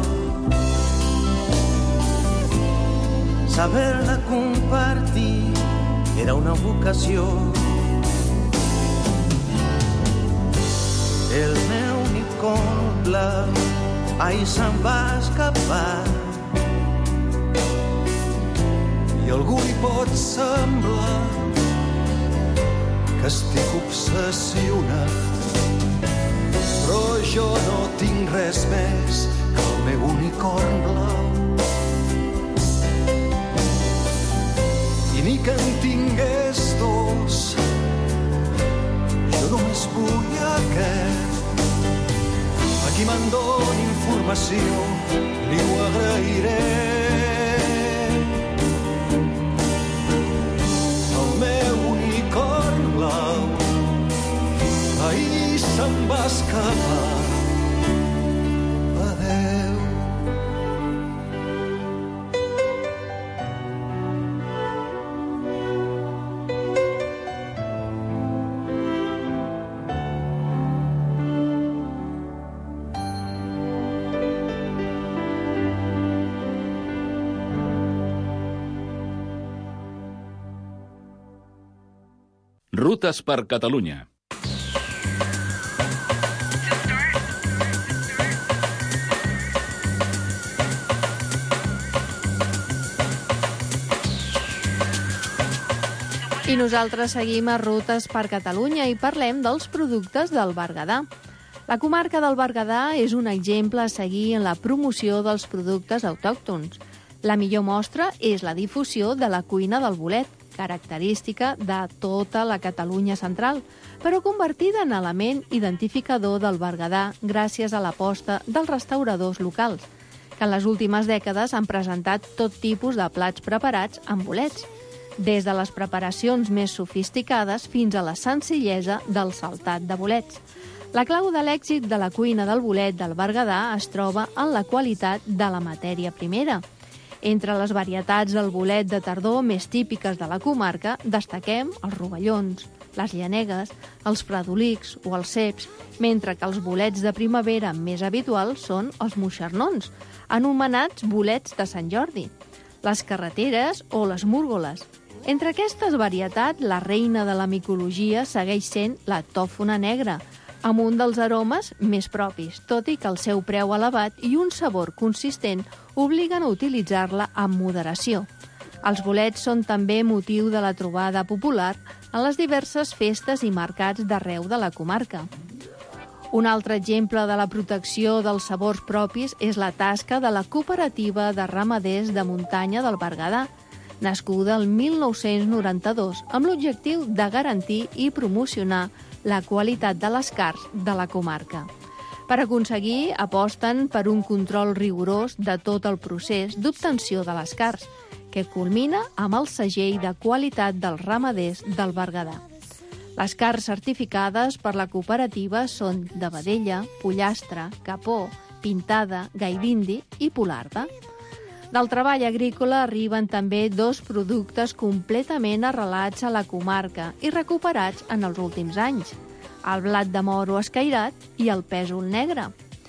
[SPEAKER 8] saber-la compartir era una vocació. El meu unicorn blau ahir se'n va escapar,
[SPEAKER 7] I algú li pot semblar que estic obsessionat, però jo no tinc res més que el meu unicorn blau. I ni que en tingués dos, jo només vull aquest. A qui me'n doni informació li ho agrairé. El meu unicorn blau ahir se'n va escapar. Adeu.
[SPEAKER 1] Rutes per Catalunya.
[SPEAKER 4] I nosaltres seguim a Rutes per Catalunya i parlem dels productes del Berguedà. La comarca del Berguedà és un exemple a seguir en la promoció dels productes autòctons. La millor mostra és la difusió de la cuina del bolet, característica de tota la Catalunya central, però convertida en element identificador del Berguedà gràcies a l'aposta dels restauradors locals, que en les últimes dècades han presentat tot tipus de plats preparats amb bolets, des de les preparacions més sofisticades fins a la senzillesa del saltat de bolets. La clau de l'èxit de la cuina del bolet del Berguedà es troba en la qualitat de la matèria primera. Entre les varietats del bolet de tardor més típiques de la comarca destaquem els rovellons, les llanegues, els fredolics o els ceps, mentre que els bolets de primavera més habituals són els moixernons, anomenats bolets de Sant Jordi, les carreteres o les múrgoles. Entre aquestes varietats, la reina de la micologia segueix sent la tòfona negra, amb un dels aromes més propis, tot i que el seu preu elevat i un sabor consistent obliguen a utilitzar-la amb moderació. Els bolets són també motiu de la trobada popular en les diverses festes i mercats d'arreu de la comarca. Un altre exemple de la protecció dels sabors propis és la tasca de la Cooperativa de Ramaders de Muntanya del Berguedà, nascuda el mil nou-cents noranta-dos amb l'objectiu de garantir i promocionar la qualitat de les carns de la comarca. Per aconseguir, aposten per un control rigorós de tot el procés d'obtenció de les carns, que culmina amb el segell de qualitat dels ramaders del Berguedà. Les carns certificades per la cooperativa són de vedella, pollastre, capó, pintada, gai d'indi i polarda. Del treball agrícola arriben també dos productes completament arrelats a la comarca i recuperats en els últims anys, el blat de moro escairat i el pèsol negre.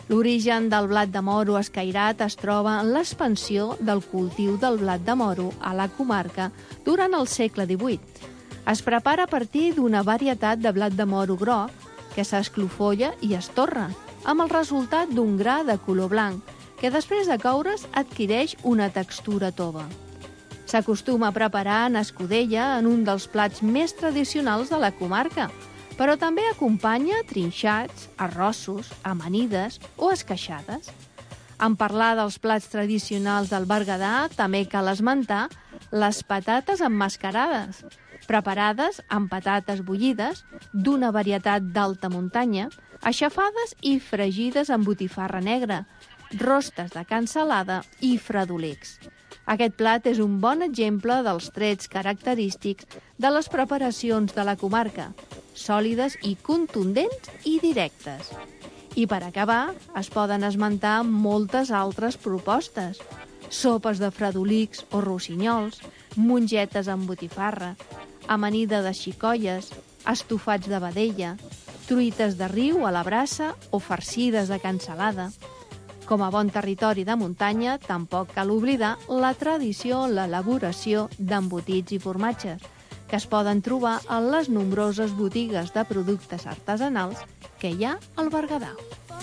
[SPEAKER 4] L'origen del blat de moro escairat es troba en l'expansió del cultiu del blat de moro a la comarca durant el segle divuit. Es prepara a partir d'una varietat de blat de moro groc que s'esclofolla i es torra, amb el resultat d'un gra de color blanc, que després de coure's adquireix una textura tova. S'acostuma a preparar en escudella en un dels plats més tradicionals de la comarca, però també acompanya trinxats, arrossos, amanides o esqueixades. En parlar dels plats tradicionals del Berguedà, també cal esmentar les patates emmascarades, preparades amb patates bullides d'una varietat d'alta muntanya, aixafades i fregides amb botifarra negra, rostes de cansalada i fredolics. Aquest plat és un bon exemple dels trets característics de les preparacions de la comarca, sòlides i contundents i directes. I per acabar, es poden esmentar moltes altres propostes: sopes de fredolics o rossinyols, mongetes amb botifarra, amanida de xicolles, estofats de vedella, truites de riu a la brasa o farcides de cansalada. Com a bon territori de muntanya, tampoc cal oblidar la tradició en l'elaboració d'embotits i formatges, que es poden trobar en les nombroses botigues de productes artesanals que hi ha al Berguedà.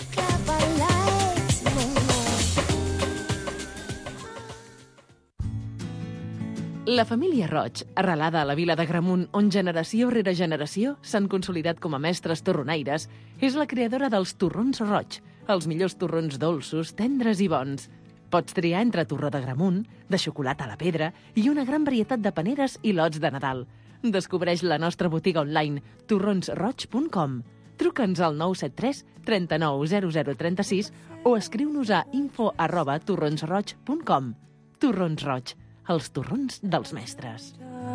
[SPEAKER 2] La família Roig, arrelada a la vila d'Agramunt, on generació rere generació s'han consolidat com a mestres torronaires, és la creadora dels torrons Roig, els millors torrons dolços, tendres i bons. Pots triar entre torró d'Agramunt, de xocolata a la pedra i una gran varietat de paneres i lots de Nadal. Descobreix la nostra botiga online torrons roig punt com. Truca'ns al nou set tres trenta-nou zero zero trenta-sis o escriu-nos a info arroba torronsroig punt com. Torrons Roig, els torrons dels mestres.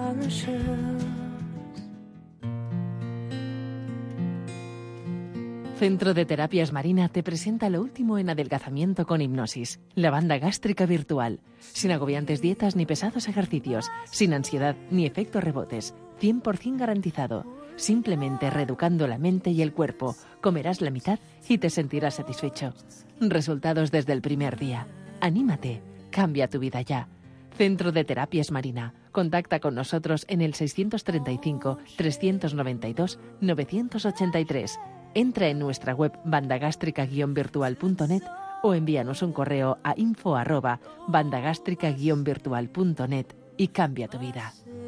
[SPEAKER 2] Centro de Terapias Marina te presenta lo último en adelgazamiento con hipnosis, la banda gástrica virtual, sin agobiantes dietas ni pesados ejercicios, sin ansiedad ni efectos rebotes, cien por ciento garantizado. Simplemente reeducando la mente y el cuerpo, comerás la mitad y te sentirás satisfecho. Resultados desde el primer día. Anímate, cambia tu vida ya. Centro de Terapias Marina. Contacta con nosotros en el seiscientos treinta y cinco, trescientos noventa y dos, novecientos ochenta y tres. Entra en nuestra web bandagástrica guion virtual punto net o envíanos un correo a info arroba bandagástrica guion virtual punto net y cambia tu vida.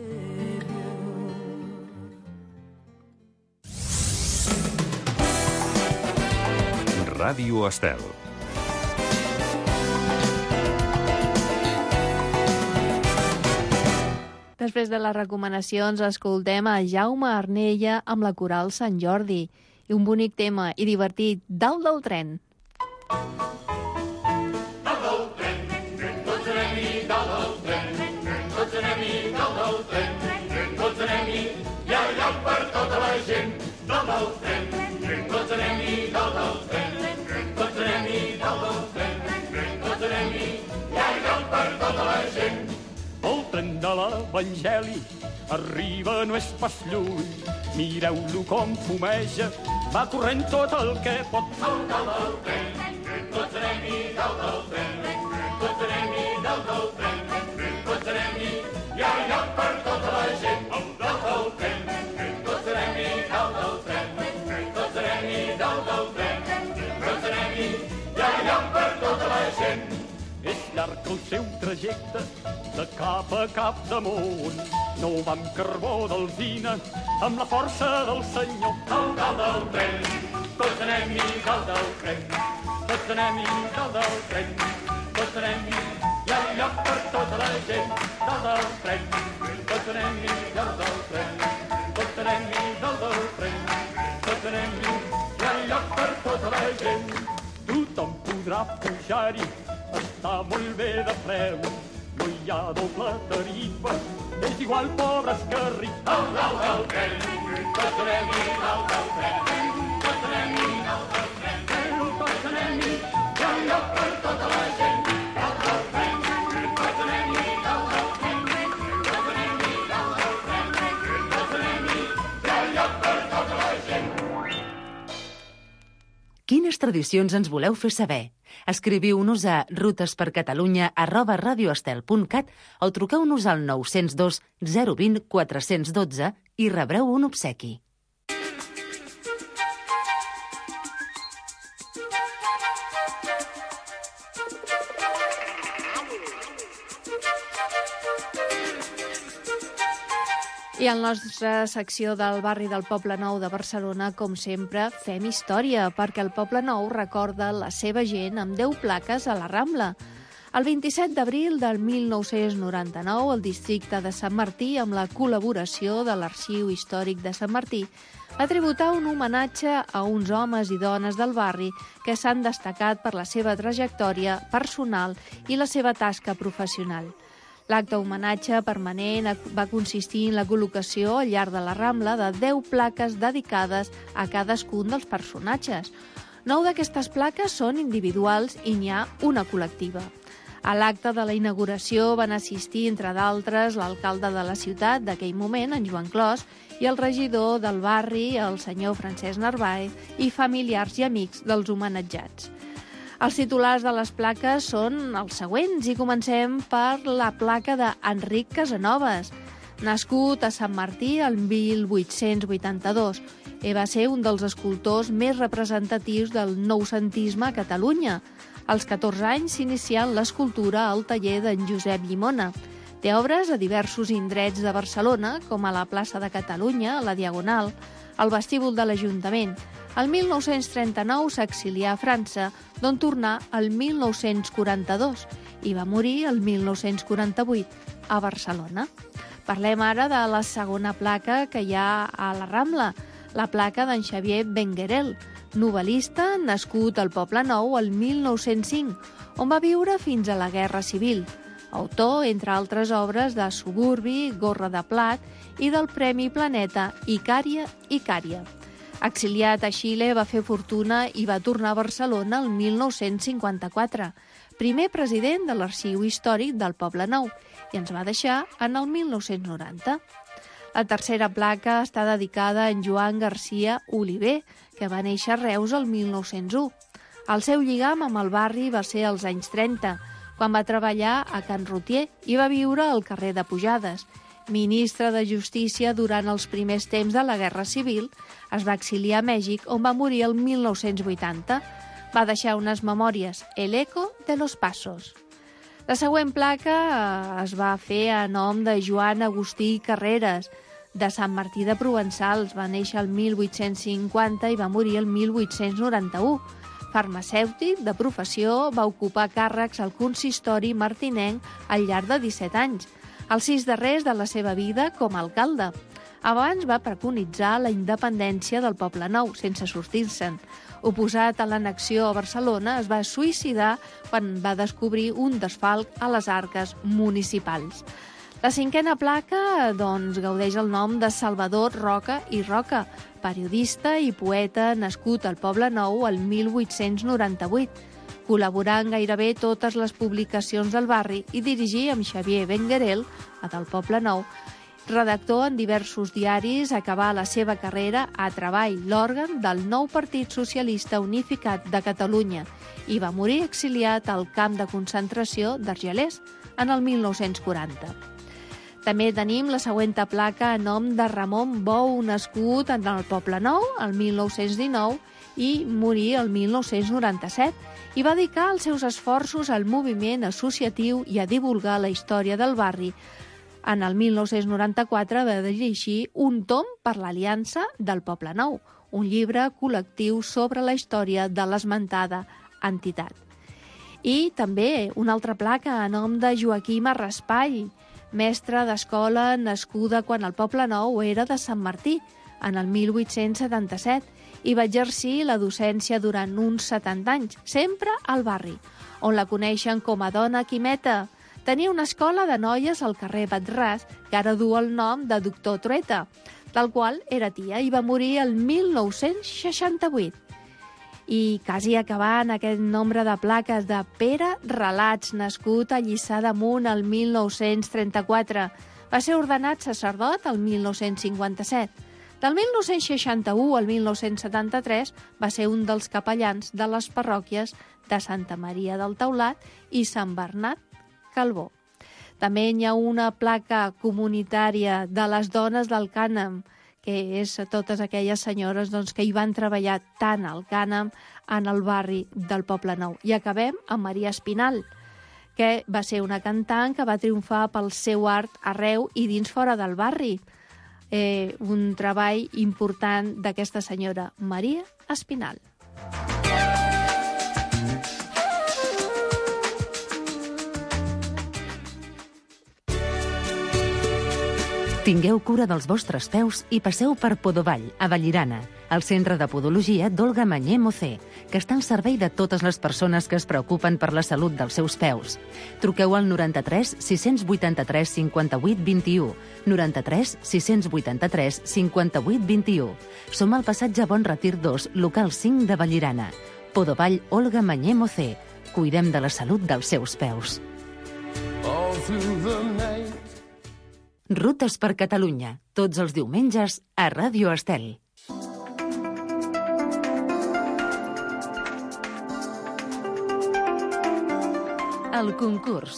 [SPEAKER 9] Ràdio Estel.
[SPEAKER 4] Després de les recomanacions, escoltem a Jaume Arnella amb la coral Sant Jordi i un bonic tema i divertit, Dalt del tren.
[SPEAKER 10] Dalt del tren, tots anem-hi, dalt del tren, tots anem-hi, dalt del tren, tots anem-hi, hi ha lloc per tota la gent, dalt del tren, tots anem-hi, dalt del tren, tots anem-hi, dalt del tren, tots anem-hi, hi ha lloc per tota la gent. El tren de l'Evangeli arriba, no és pas lluny, mireu-lo com fumeja, va corrent tot el que pot. Dalt del tren, tots anem-hi, dalt del tren, tots anem-hi, dalt del tren, tots anem-hi, hi ha lloc per tota la gent. Dalt del tren, tots anem-hi, dalt del tren, tots anem-hi, dalt del tren, tots anem-hi, hi ha lloc per tota la gent. És llarg el seu trajecte, de cap a cap damunt. No va amb carbó d'alzina, amb la força del Senyor. Dalt, dalt del tren, tots anem-hi, dalt del tren, tots anem-hi, dalt del tren, tots anem-hi, hi ha lloc per tota la gent. Dalt del tren, tots anem-hi, dalt del tren, tots anem-hi, dalt del tren, tots anem-hi, hi ha lloc per tota la gent. Tothom podrà pujar-hi, està molt bé de preu, no hi ha doble tarifa, és igual pobres que rics. Dalt, dalt del tren, tots anem-hi, dalt del tren, tots anem-hi, dalt del tren, tots anem-hi, hi ha lloc per tota la gent. Dalt del tren, tots anem-hi, dalt del tren, tots anem-hi, dalt del tren, tots anem-hi, hi ha lloc per tota la gent.
[SPEAKER 2] Quines tradicions ens voleu fer saber? Escriviu-nos a rutespercatalunya arroba radioestel punt cat o truqueu-nos al nou zero dos zero dos zero quatre un dos i rebreu un obsequi.
[SPEAKER 4] I en la nostra secció del barri del Poble Nou de Barcelona, com sempre, fem història, perquè el Poble Nou recorda la seva gent amb deu plaques a la Rambla. El vint-i-set d'abril del mil nou-cents noranta-nou, el districte de Sant Martí, amb la col·laboració de l'Arxiu Històric de Sant Martí, va tributar un homenatge a uns homes i dones del barri que s'han destacat per la seva trajectòria personal i la seva tasca professional. L'acte homenatge permanent va consistir en la col·locació al llarg de la Rambla de deu plaques dedicades a cadascun dels personatges. Nou d'aquestes plaques són individuals i n'hi ha una col·lectiva. A l'acte de la inauguració van assistir, entre d'altres, l'alcalde de la ciutat d'aquell moment, en Joan Clos, i el regidor del barri, el senyor Francesc Narváez, i familiars i amics dels homenatjats. Els titulars de les plaques són els següents i comencem per la placa d'Enric Casanovas. Nascut a Sant Martí el mil vuit-cents vuitanta-dos, i va ser un dels escultors més representatius del noucentisme a Catalunya. Als catorze anys s'inicià en l'escultura al taller d'en Josep Llimona. Té obres a diversos indrets de Barcelona, com a la plaça de Catalunya, a la Diagonal, al vestíbul de l'Ajuntament. El mil nou-cents trenta-nou s'exilià a França, d'on tornà el mil nou-cents quaranta-dos i va morir el mil nou-cents quaranta-vuit a Barcelona. Parlem ara de la segona placa que hi ha a la Rambla, la placa d'en Xavier Benguerel, novel·lista nascut al Poble Nou el mil nou-cents cinc, on va viure fins a la Guerra Civil. Autor, entre altres obres, de Suburbi, Gorra de Plat i del Premi Planeta Icària Icària. Exiliat a Xile, va fer fortuna i va tornar a Barcelona el mil nou-cents cinquanta-quatre, primer president de l'Arxiu Històric del Poble Nou, i ens va deixar en el mil nou-cents noranta. La tercera placa està dedicada a en Joan Garcia Oliver, que va néixer a Reus el mil nou-cents u. El seu lligam amb el barri va ser als anys trenta, quan va treballar a Can Rutier i va viure al carrer de Pujades. Ministre de Justícia durant els primers temps de la Guerra Civil, es va exiliar a Mèxic, on va morir el mil nou-cents vuitanta. Va deixar unes memòries, El eco de los pasos. La següent placa es va fer a nom de Joan Agustí Carreras, de Sant Martí de Provençals. Va néixer el mil vuit-cents cinquanta i va morir el mil vuit-cents noranta-u. Farmacèutic de professió, va ocupar càrrecs al consistori martinenc al llarg de disset anys, els sis darrers de la seva vida com a alcalde. Abans va preconitzar la independència del Poble Nou, sense sortir-se'n. Oposat a l'annexió a Barcelona, es va suïcidar quan va descobrir un desfalc a les arques municipals. La cinquena placa, doncs, gaudeix el nom de Salvador Roca i Roca, periodista i poeta nascut al Poble Nou el mil vuit-cents noranta-vuit. Col·laborà en gairebé totes les publicacions del barri i dirigí amb Xavier Benguerel, a del Poble Nou, redactor en diversos diaris, acabà la seva carrera a Treball, l'òrgan del nou Partit Socialista Unificat de Catalunya, i va morir exiliat al camp de concentració d'Argelers en el mil nou-cents quaranta. També tenim la següent placa a nom de Ramon Bou, nascut en el Poble Nou el mil nou-cents dinou i morir el mil nou-cents noranta-set, i va dedicar els seus esforços al moviment associatiu i a divulgar la història del barri. En el mil nou-cents noranta-quatre va dirigir un tom per l'Aliança del Poble Nou, un llibre col·lectiu sobre la història de l'esmentada entitat. I també una altra placa a nom de Joaquima Raspall, mestra d'escola nascuda quan el Poble Nou era de Sant Martí, en el mil vuit-cents setanta-set, i va exercir la docència durant uns setanta anys, sempre al barri, on la coneixen com a dona Quimeta. Tenia una escola de noies al carrer Batràs, que ara du el nom de doctor Trueta, del qual era tia, i va morir el mil nou-cents seixanta-vuit. I quasi acabant aquest nombre de plaques de Pere Relats, nascut a Lliçà d'Amunt el mil nou-cents trenta-quatre. Va ser ordenat sacerdot el mil nou-cents cinquanta-set. Del mil nou-cents seixanta-u al mil nou-cents setanta-tres va ser un dels capellans de les parròquies de Santa Maria del Taulat i Sant Bernat Calbó. També hi ha una placa comunitària de les dones del Cànem, que és totes aquelles senyores doncs, que hi van treballar tant al Cànem en el barri del Poble Nou. I acabem amb Maria Espinal, que va ser una cantant que va triomfar pel seu art arreu i dins fora del barri. Eh, un treball important d'aquesta senyora, Maria Espinal.
[SPEAKER 2] Tingueu cura dels vostres peus i passeu per Podovall, a Vallirana, el centre de podologia d'Olga Mañé Mocé, que està al servei de totes les persones que es preocupen per la salut dels seus peus. Truqueu al noranta-tres sis vuitanta-tres cinquanta-vuit vint-i-u, noranta-tres sis vuitanta-tres cinquanta-vuit vint-i-u. Som al passatge Bon Retir dos, local cinc de Vallirana. Podovall Olga Mañé Mocé. Cuidem de la salut dels seus peus. Rutes per Catalunya, tots els diumenges a Ràdio Estel. El concurs.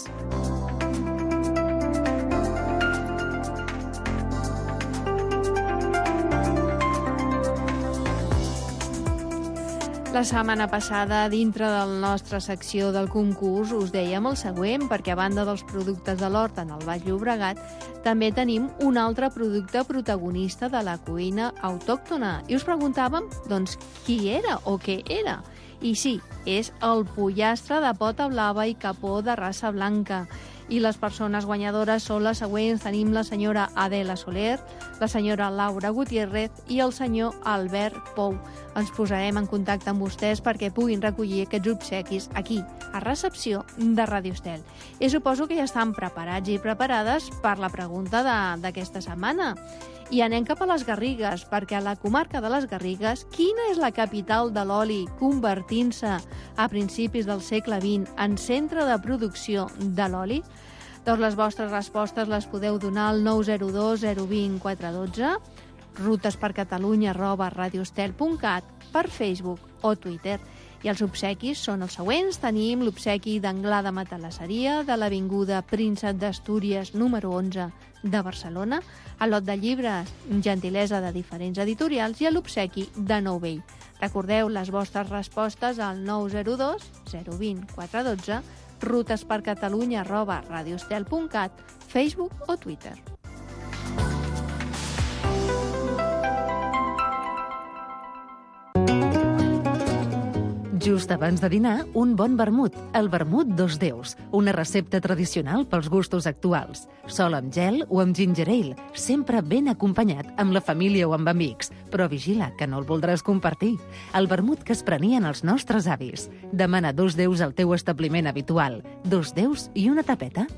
[SPEAKER 4] La setmana passada, dintre de la nostra secció del concurs, us dèiem el següent, perquè a banda dels productes de l'hort en el Baix Llobregat, també tenim un altre producte protagonista de la cuina autòctona. I us preguntàvem, doncs, qui era o què era? I sí, és el pollastre de pota blava i capó de raça blanca. I les persones guanyadores són les següents. Tenim la senyora Adela Soler, la senyora Laura Gutiérrez i el senyor Albert Pou. Ens posarem en contacte amb vostès perquè puguin recollir aquests obsequis aquí, a recepció de Ràdio Estel. I suposo que ja estan preparats i preparades per la pregunta d'aquesta setmana. I anem cap a les Garrigues, perquè a la comarca de les Garrigues, quina és la capital de l'oli, convertint-se a principis del segle vint en centre de producció de l'oli? Doncs les vostres respostes les podeu donar al nou zero dos zero dos zero quatre un dos, rutespercatalunya arroba radioestel punt cat, per Facebook o Twitter. I els obsequis són els següents. Tenim l'obsequi d'Anglada Matalasseria de l'Avinguda Príncep d'Astúries número onze de Barcelona, el lot de llibres, gentilesa de diferents editorials i l'obsequi de Nou Vell. Recordeu les vostres respostes al nou zero dos zero dos zero quatre un dos, rutespercatalunya arroba radioestel punt cat, Facebook o Twitter.
[SPEAKER 2] Just abans de dinar, un bon vermut, el vermut dos déus, una recepta tradicional pels gustos actuals. Sol amb gel o amb ginger ale, sempre ben acompanyat amb la família o amb amics. Però vigila, que no el voldràs compartir. El vermut que es prenien els nostres avis. Demana dos déus al teu establiment habitual. Dos déus i una tapeta.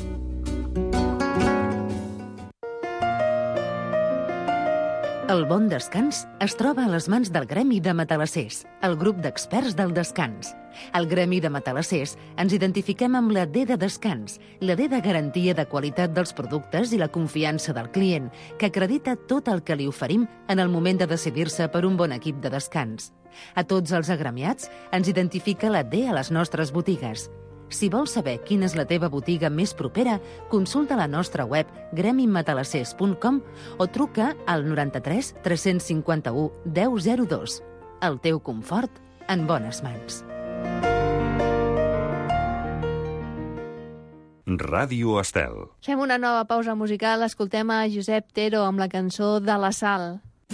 [SPEAKER 2] El bon descans es troba a les mans del Gremi de Matalassers, el grup d'experts del descans. Al Gremi de Matalassers ens identifiquem amb la D de descans, la D de garantia de qualitat dels productes i la confiança del client, que acredita tot el que li oferim en el moment de decidir-se per un bon equip de descans. A tots els agremiats ens identifica la D a les nostres botigues. Si vols saber quina és la teva botiga més propera, consulta la nostra web gremi matalassers punt com o truca al noranta-tres tres cinquanta-u deu zero dos. El teu confort en bones mans.
[SPEAKER 9] Ràdio Estel.
[SPEAKER 4] Fem una nova pausa musical. Escoltem a Josep Tero amb la cançó de la Sal.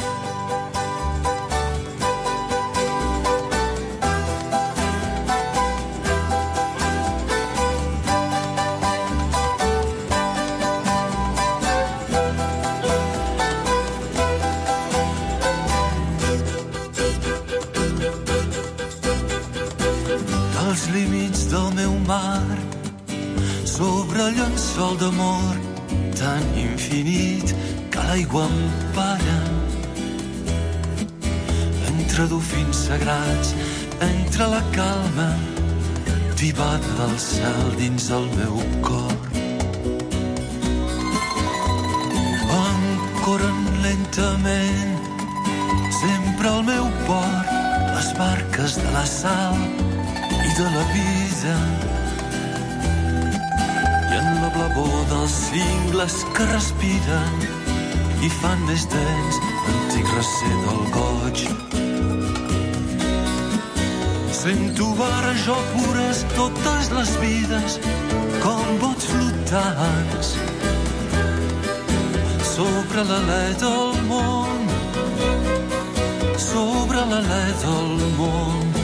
[SPEAKER 7] Els límits del meu mar, sobre el llençol d'amor tan infinit que l'aigua empara. Entre dofins sagrats, entre la calma tibada del cel dins el meu cor. Ancoren lentament, sempre al meu port, les barques de la sal i de la vida. I en la blavor dels cingles que respiren i fan més dens l'antic recer del goig. Sento vares jo pures totes les vides com bots flotants sobre l'alè del món, sobre l'alè del món.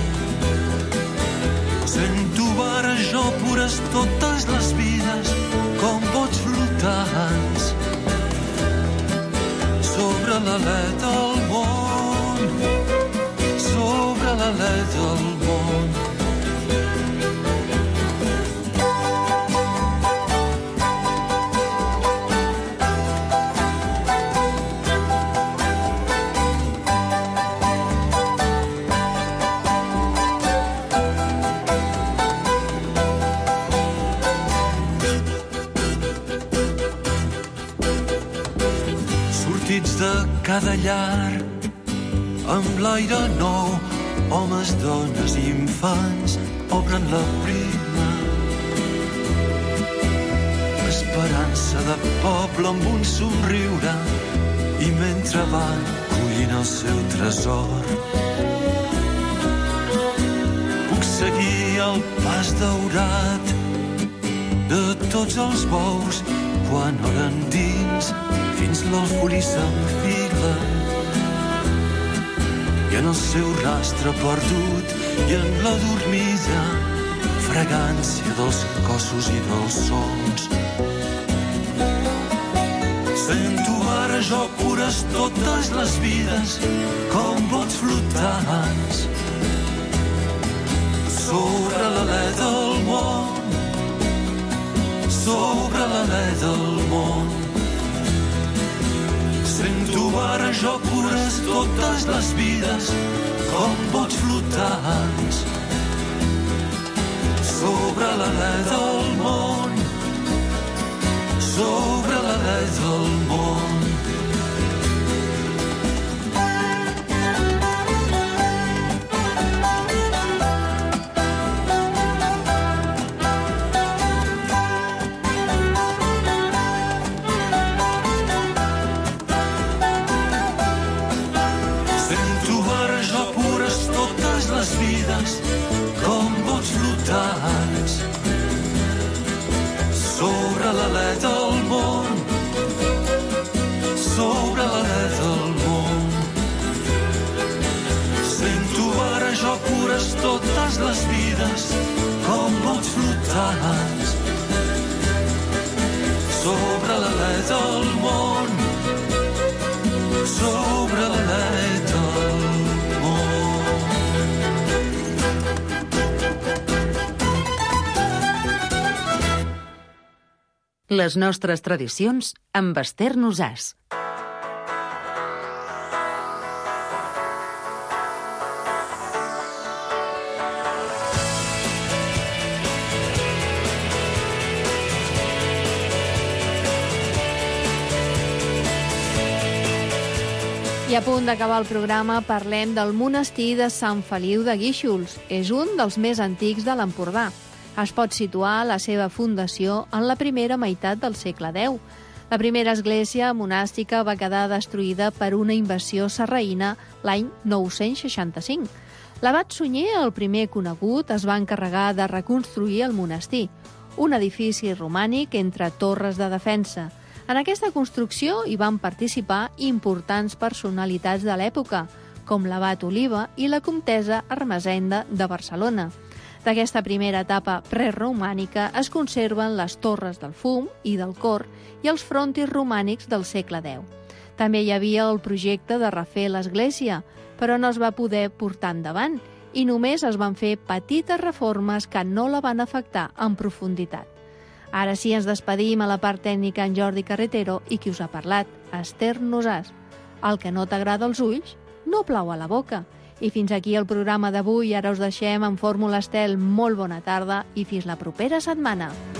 [SPEAKER 7] Sento vares jo pures totes les vides com bots flotants sobre l'alè del món, sobre l'alè del món. Sortits de cada llar, amb l'aire nou, homes, dones i infants obren la prima. Esperança de poble amb un somriure i mentre van collint el seu tresor. Puc seguir el pas daurat de tots els bous quan oren dins fins l'alforí s'enfila. I en el seu rastre perdut i en la dormida, fragància dels cossos i dels sons. Sento ara jo pures totes les vides com bots flotants sobre l'alè del món, sobre l'alè del món. Sento ara jo pures totes les vides com bots flotants sobre l'alè del món, sobre l'alè del món. Les vides com bots flotants sobre l'alè del món, sobre l'alè del món. Sento ara jo pures totes les vides com bots flotants sobre l'alè del món, sobre l'alè del món.
[SPEAKER 2] Les nostres tradicions amb Esther Nosàs.
[SPEAKER 4] I a punt d'acabar el programa parlem del monestir de Sant Feliu de Guíxols. És un dels més antics de l'Empordà. Es pot situar la seva fundació en la primera meitat del segle deu. La primera església monàstica va quedar destruïda per una invasió sarraïna l'any nou-cents seixanta-cinc. L'abat Sunyer, el primer conegut, es va encarregar de reconstruir el monestir, un edifici romànic entre torres de defensa. En aquesta construcció hi van participar importants personalitats de l'època, com l'abat Oliva i la comtessa Ermessenda de Barcelona. D'aquesta primera etapa preromànica es conserven les torres del Fum i del Cor i els frontis romànics del segle deu. També hi havia el projecte de refer l'església, però no es va poder portar endavant i només es van fer petites reformes que no la van afectar en profunditat. Ara sí, ens despedim a la part tècnica en Jordi Carretero i qui us ha parlat, Esther Nosàs. El que no t'agrada als ulls, no plau a la boca. I fins aquí el programa d'avui. Ara us deixem en Fórmula Estel. Molt bona tarda i fins la propera setmana.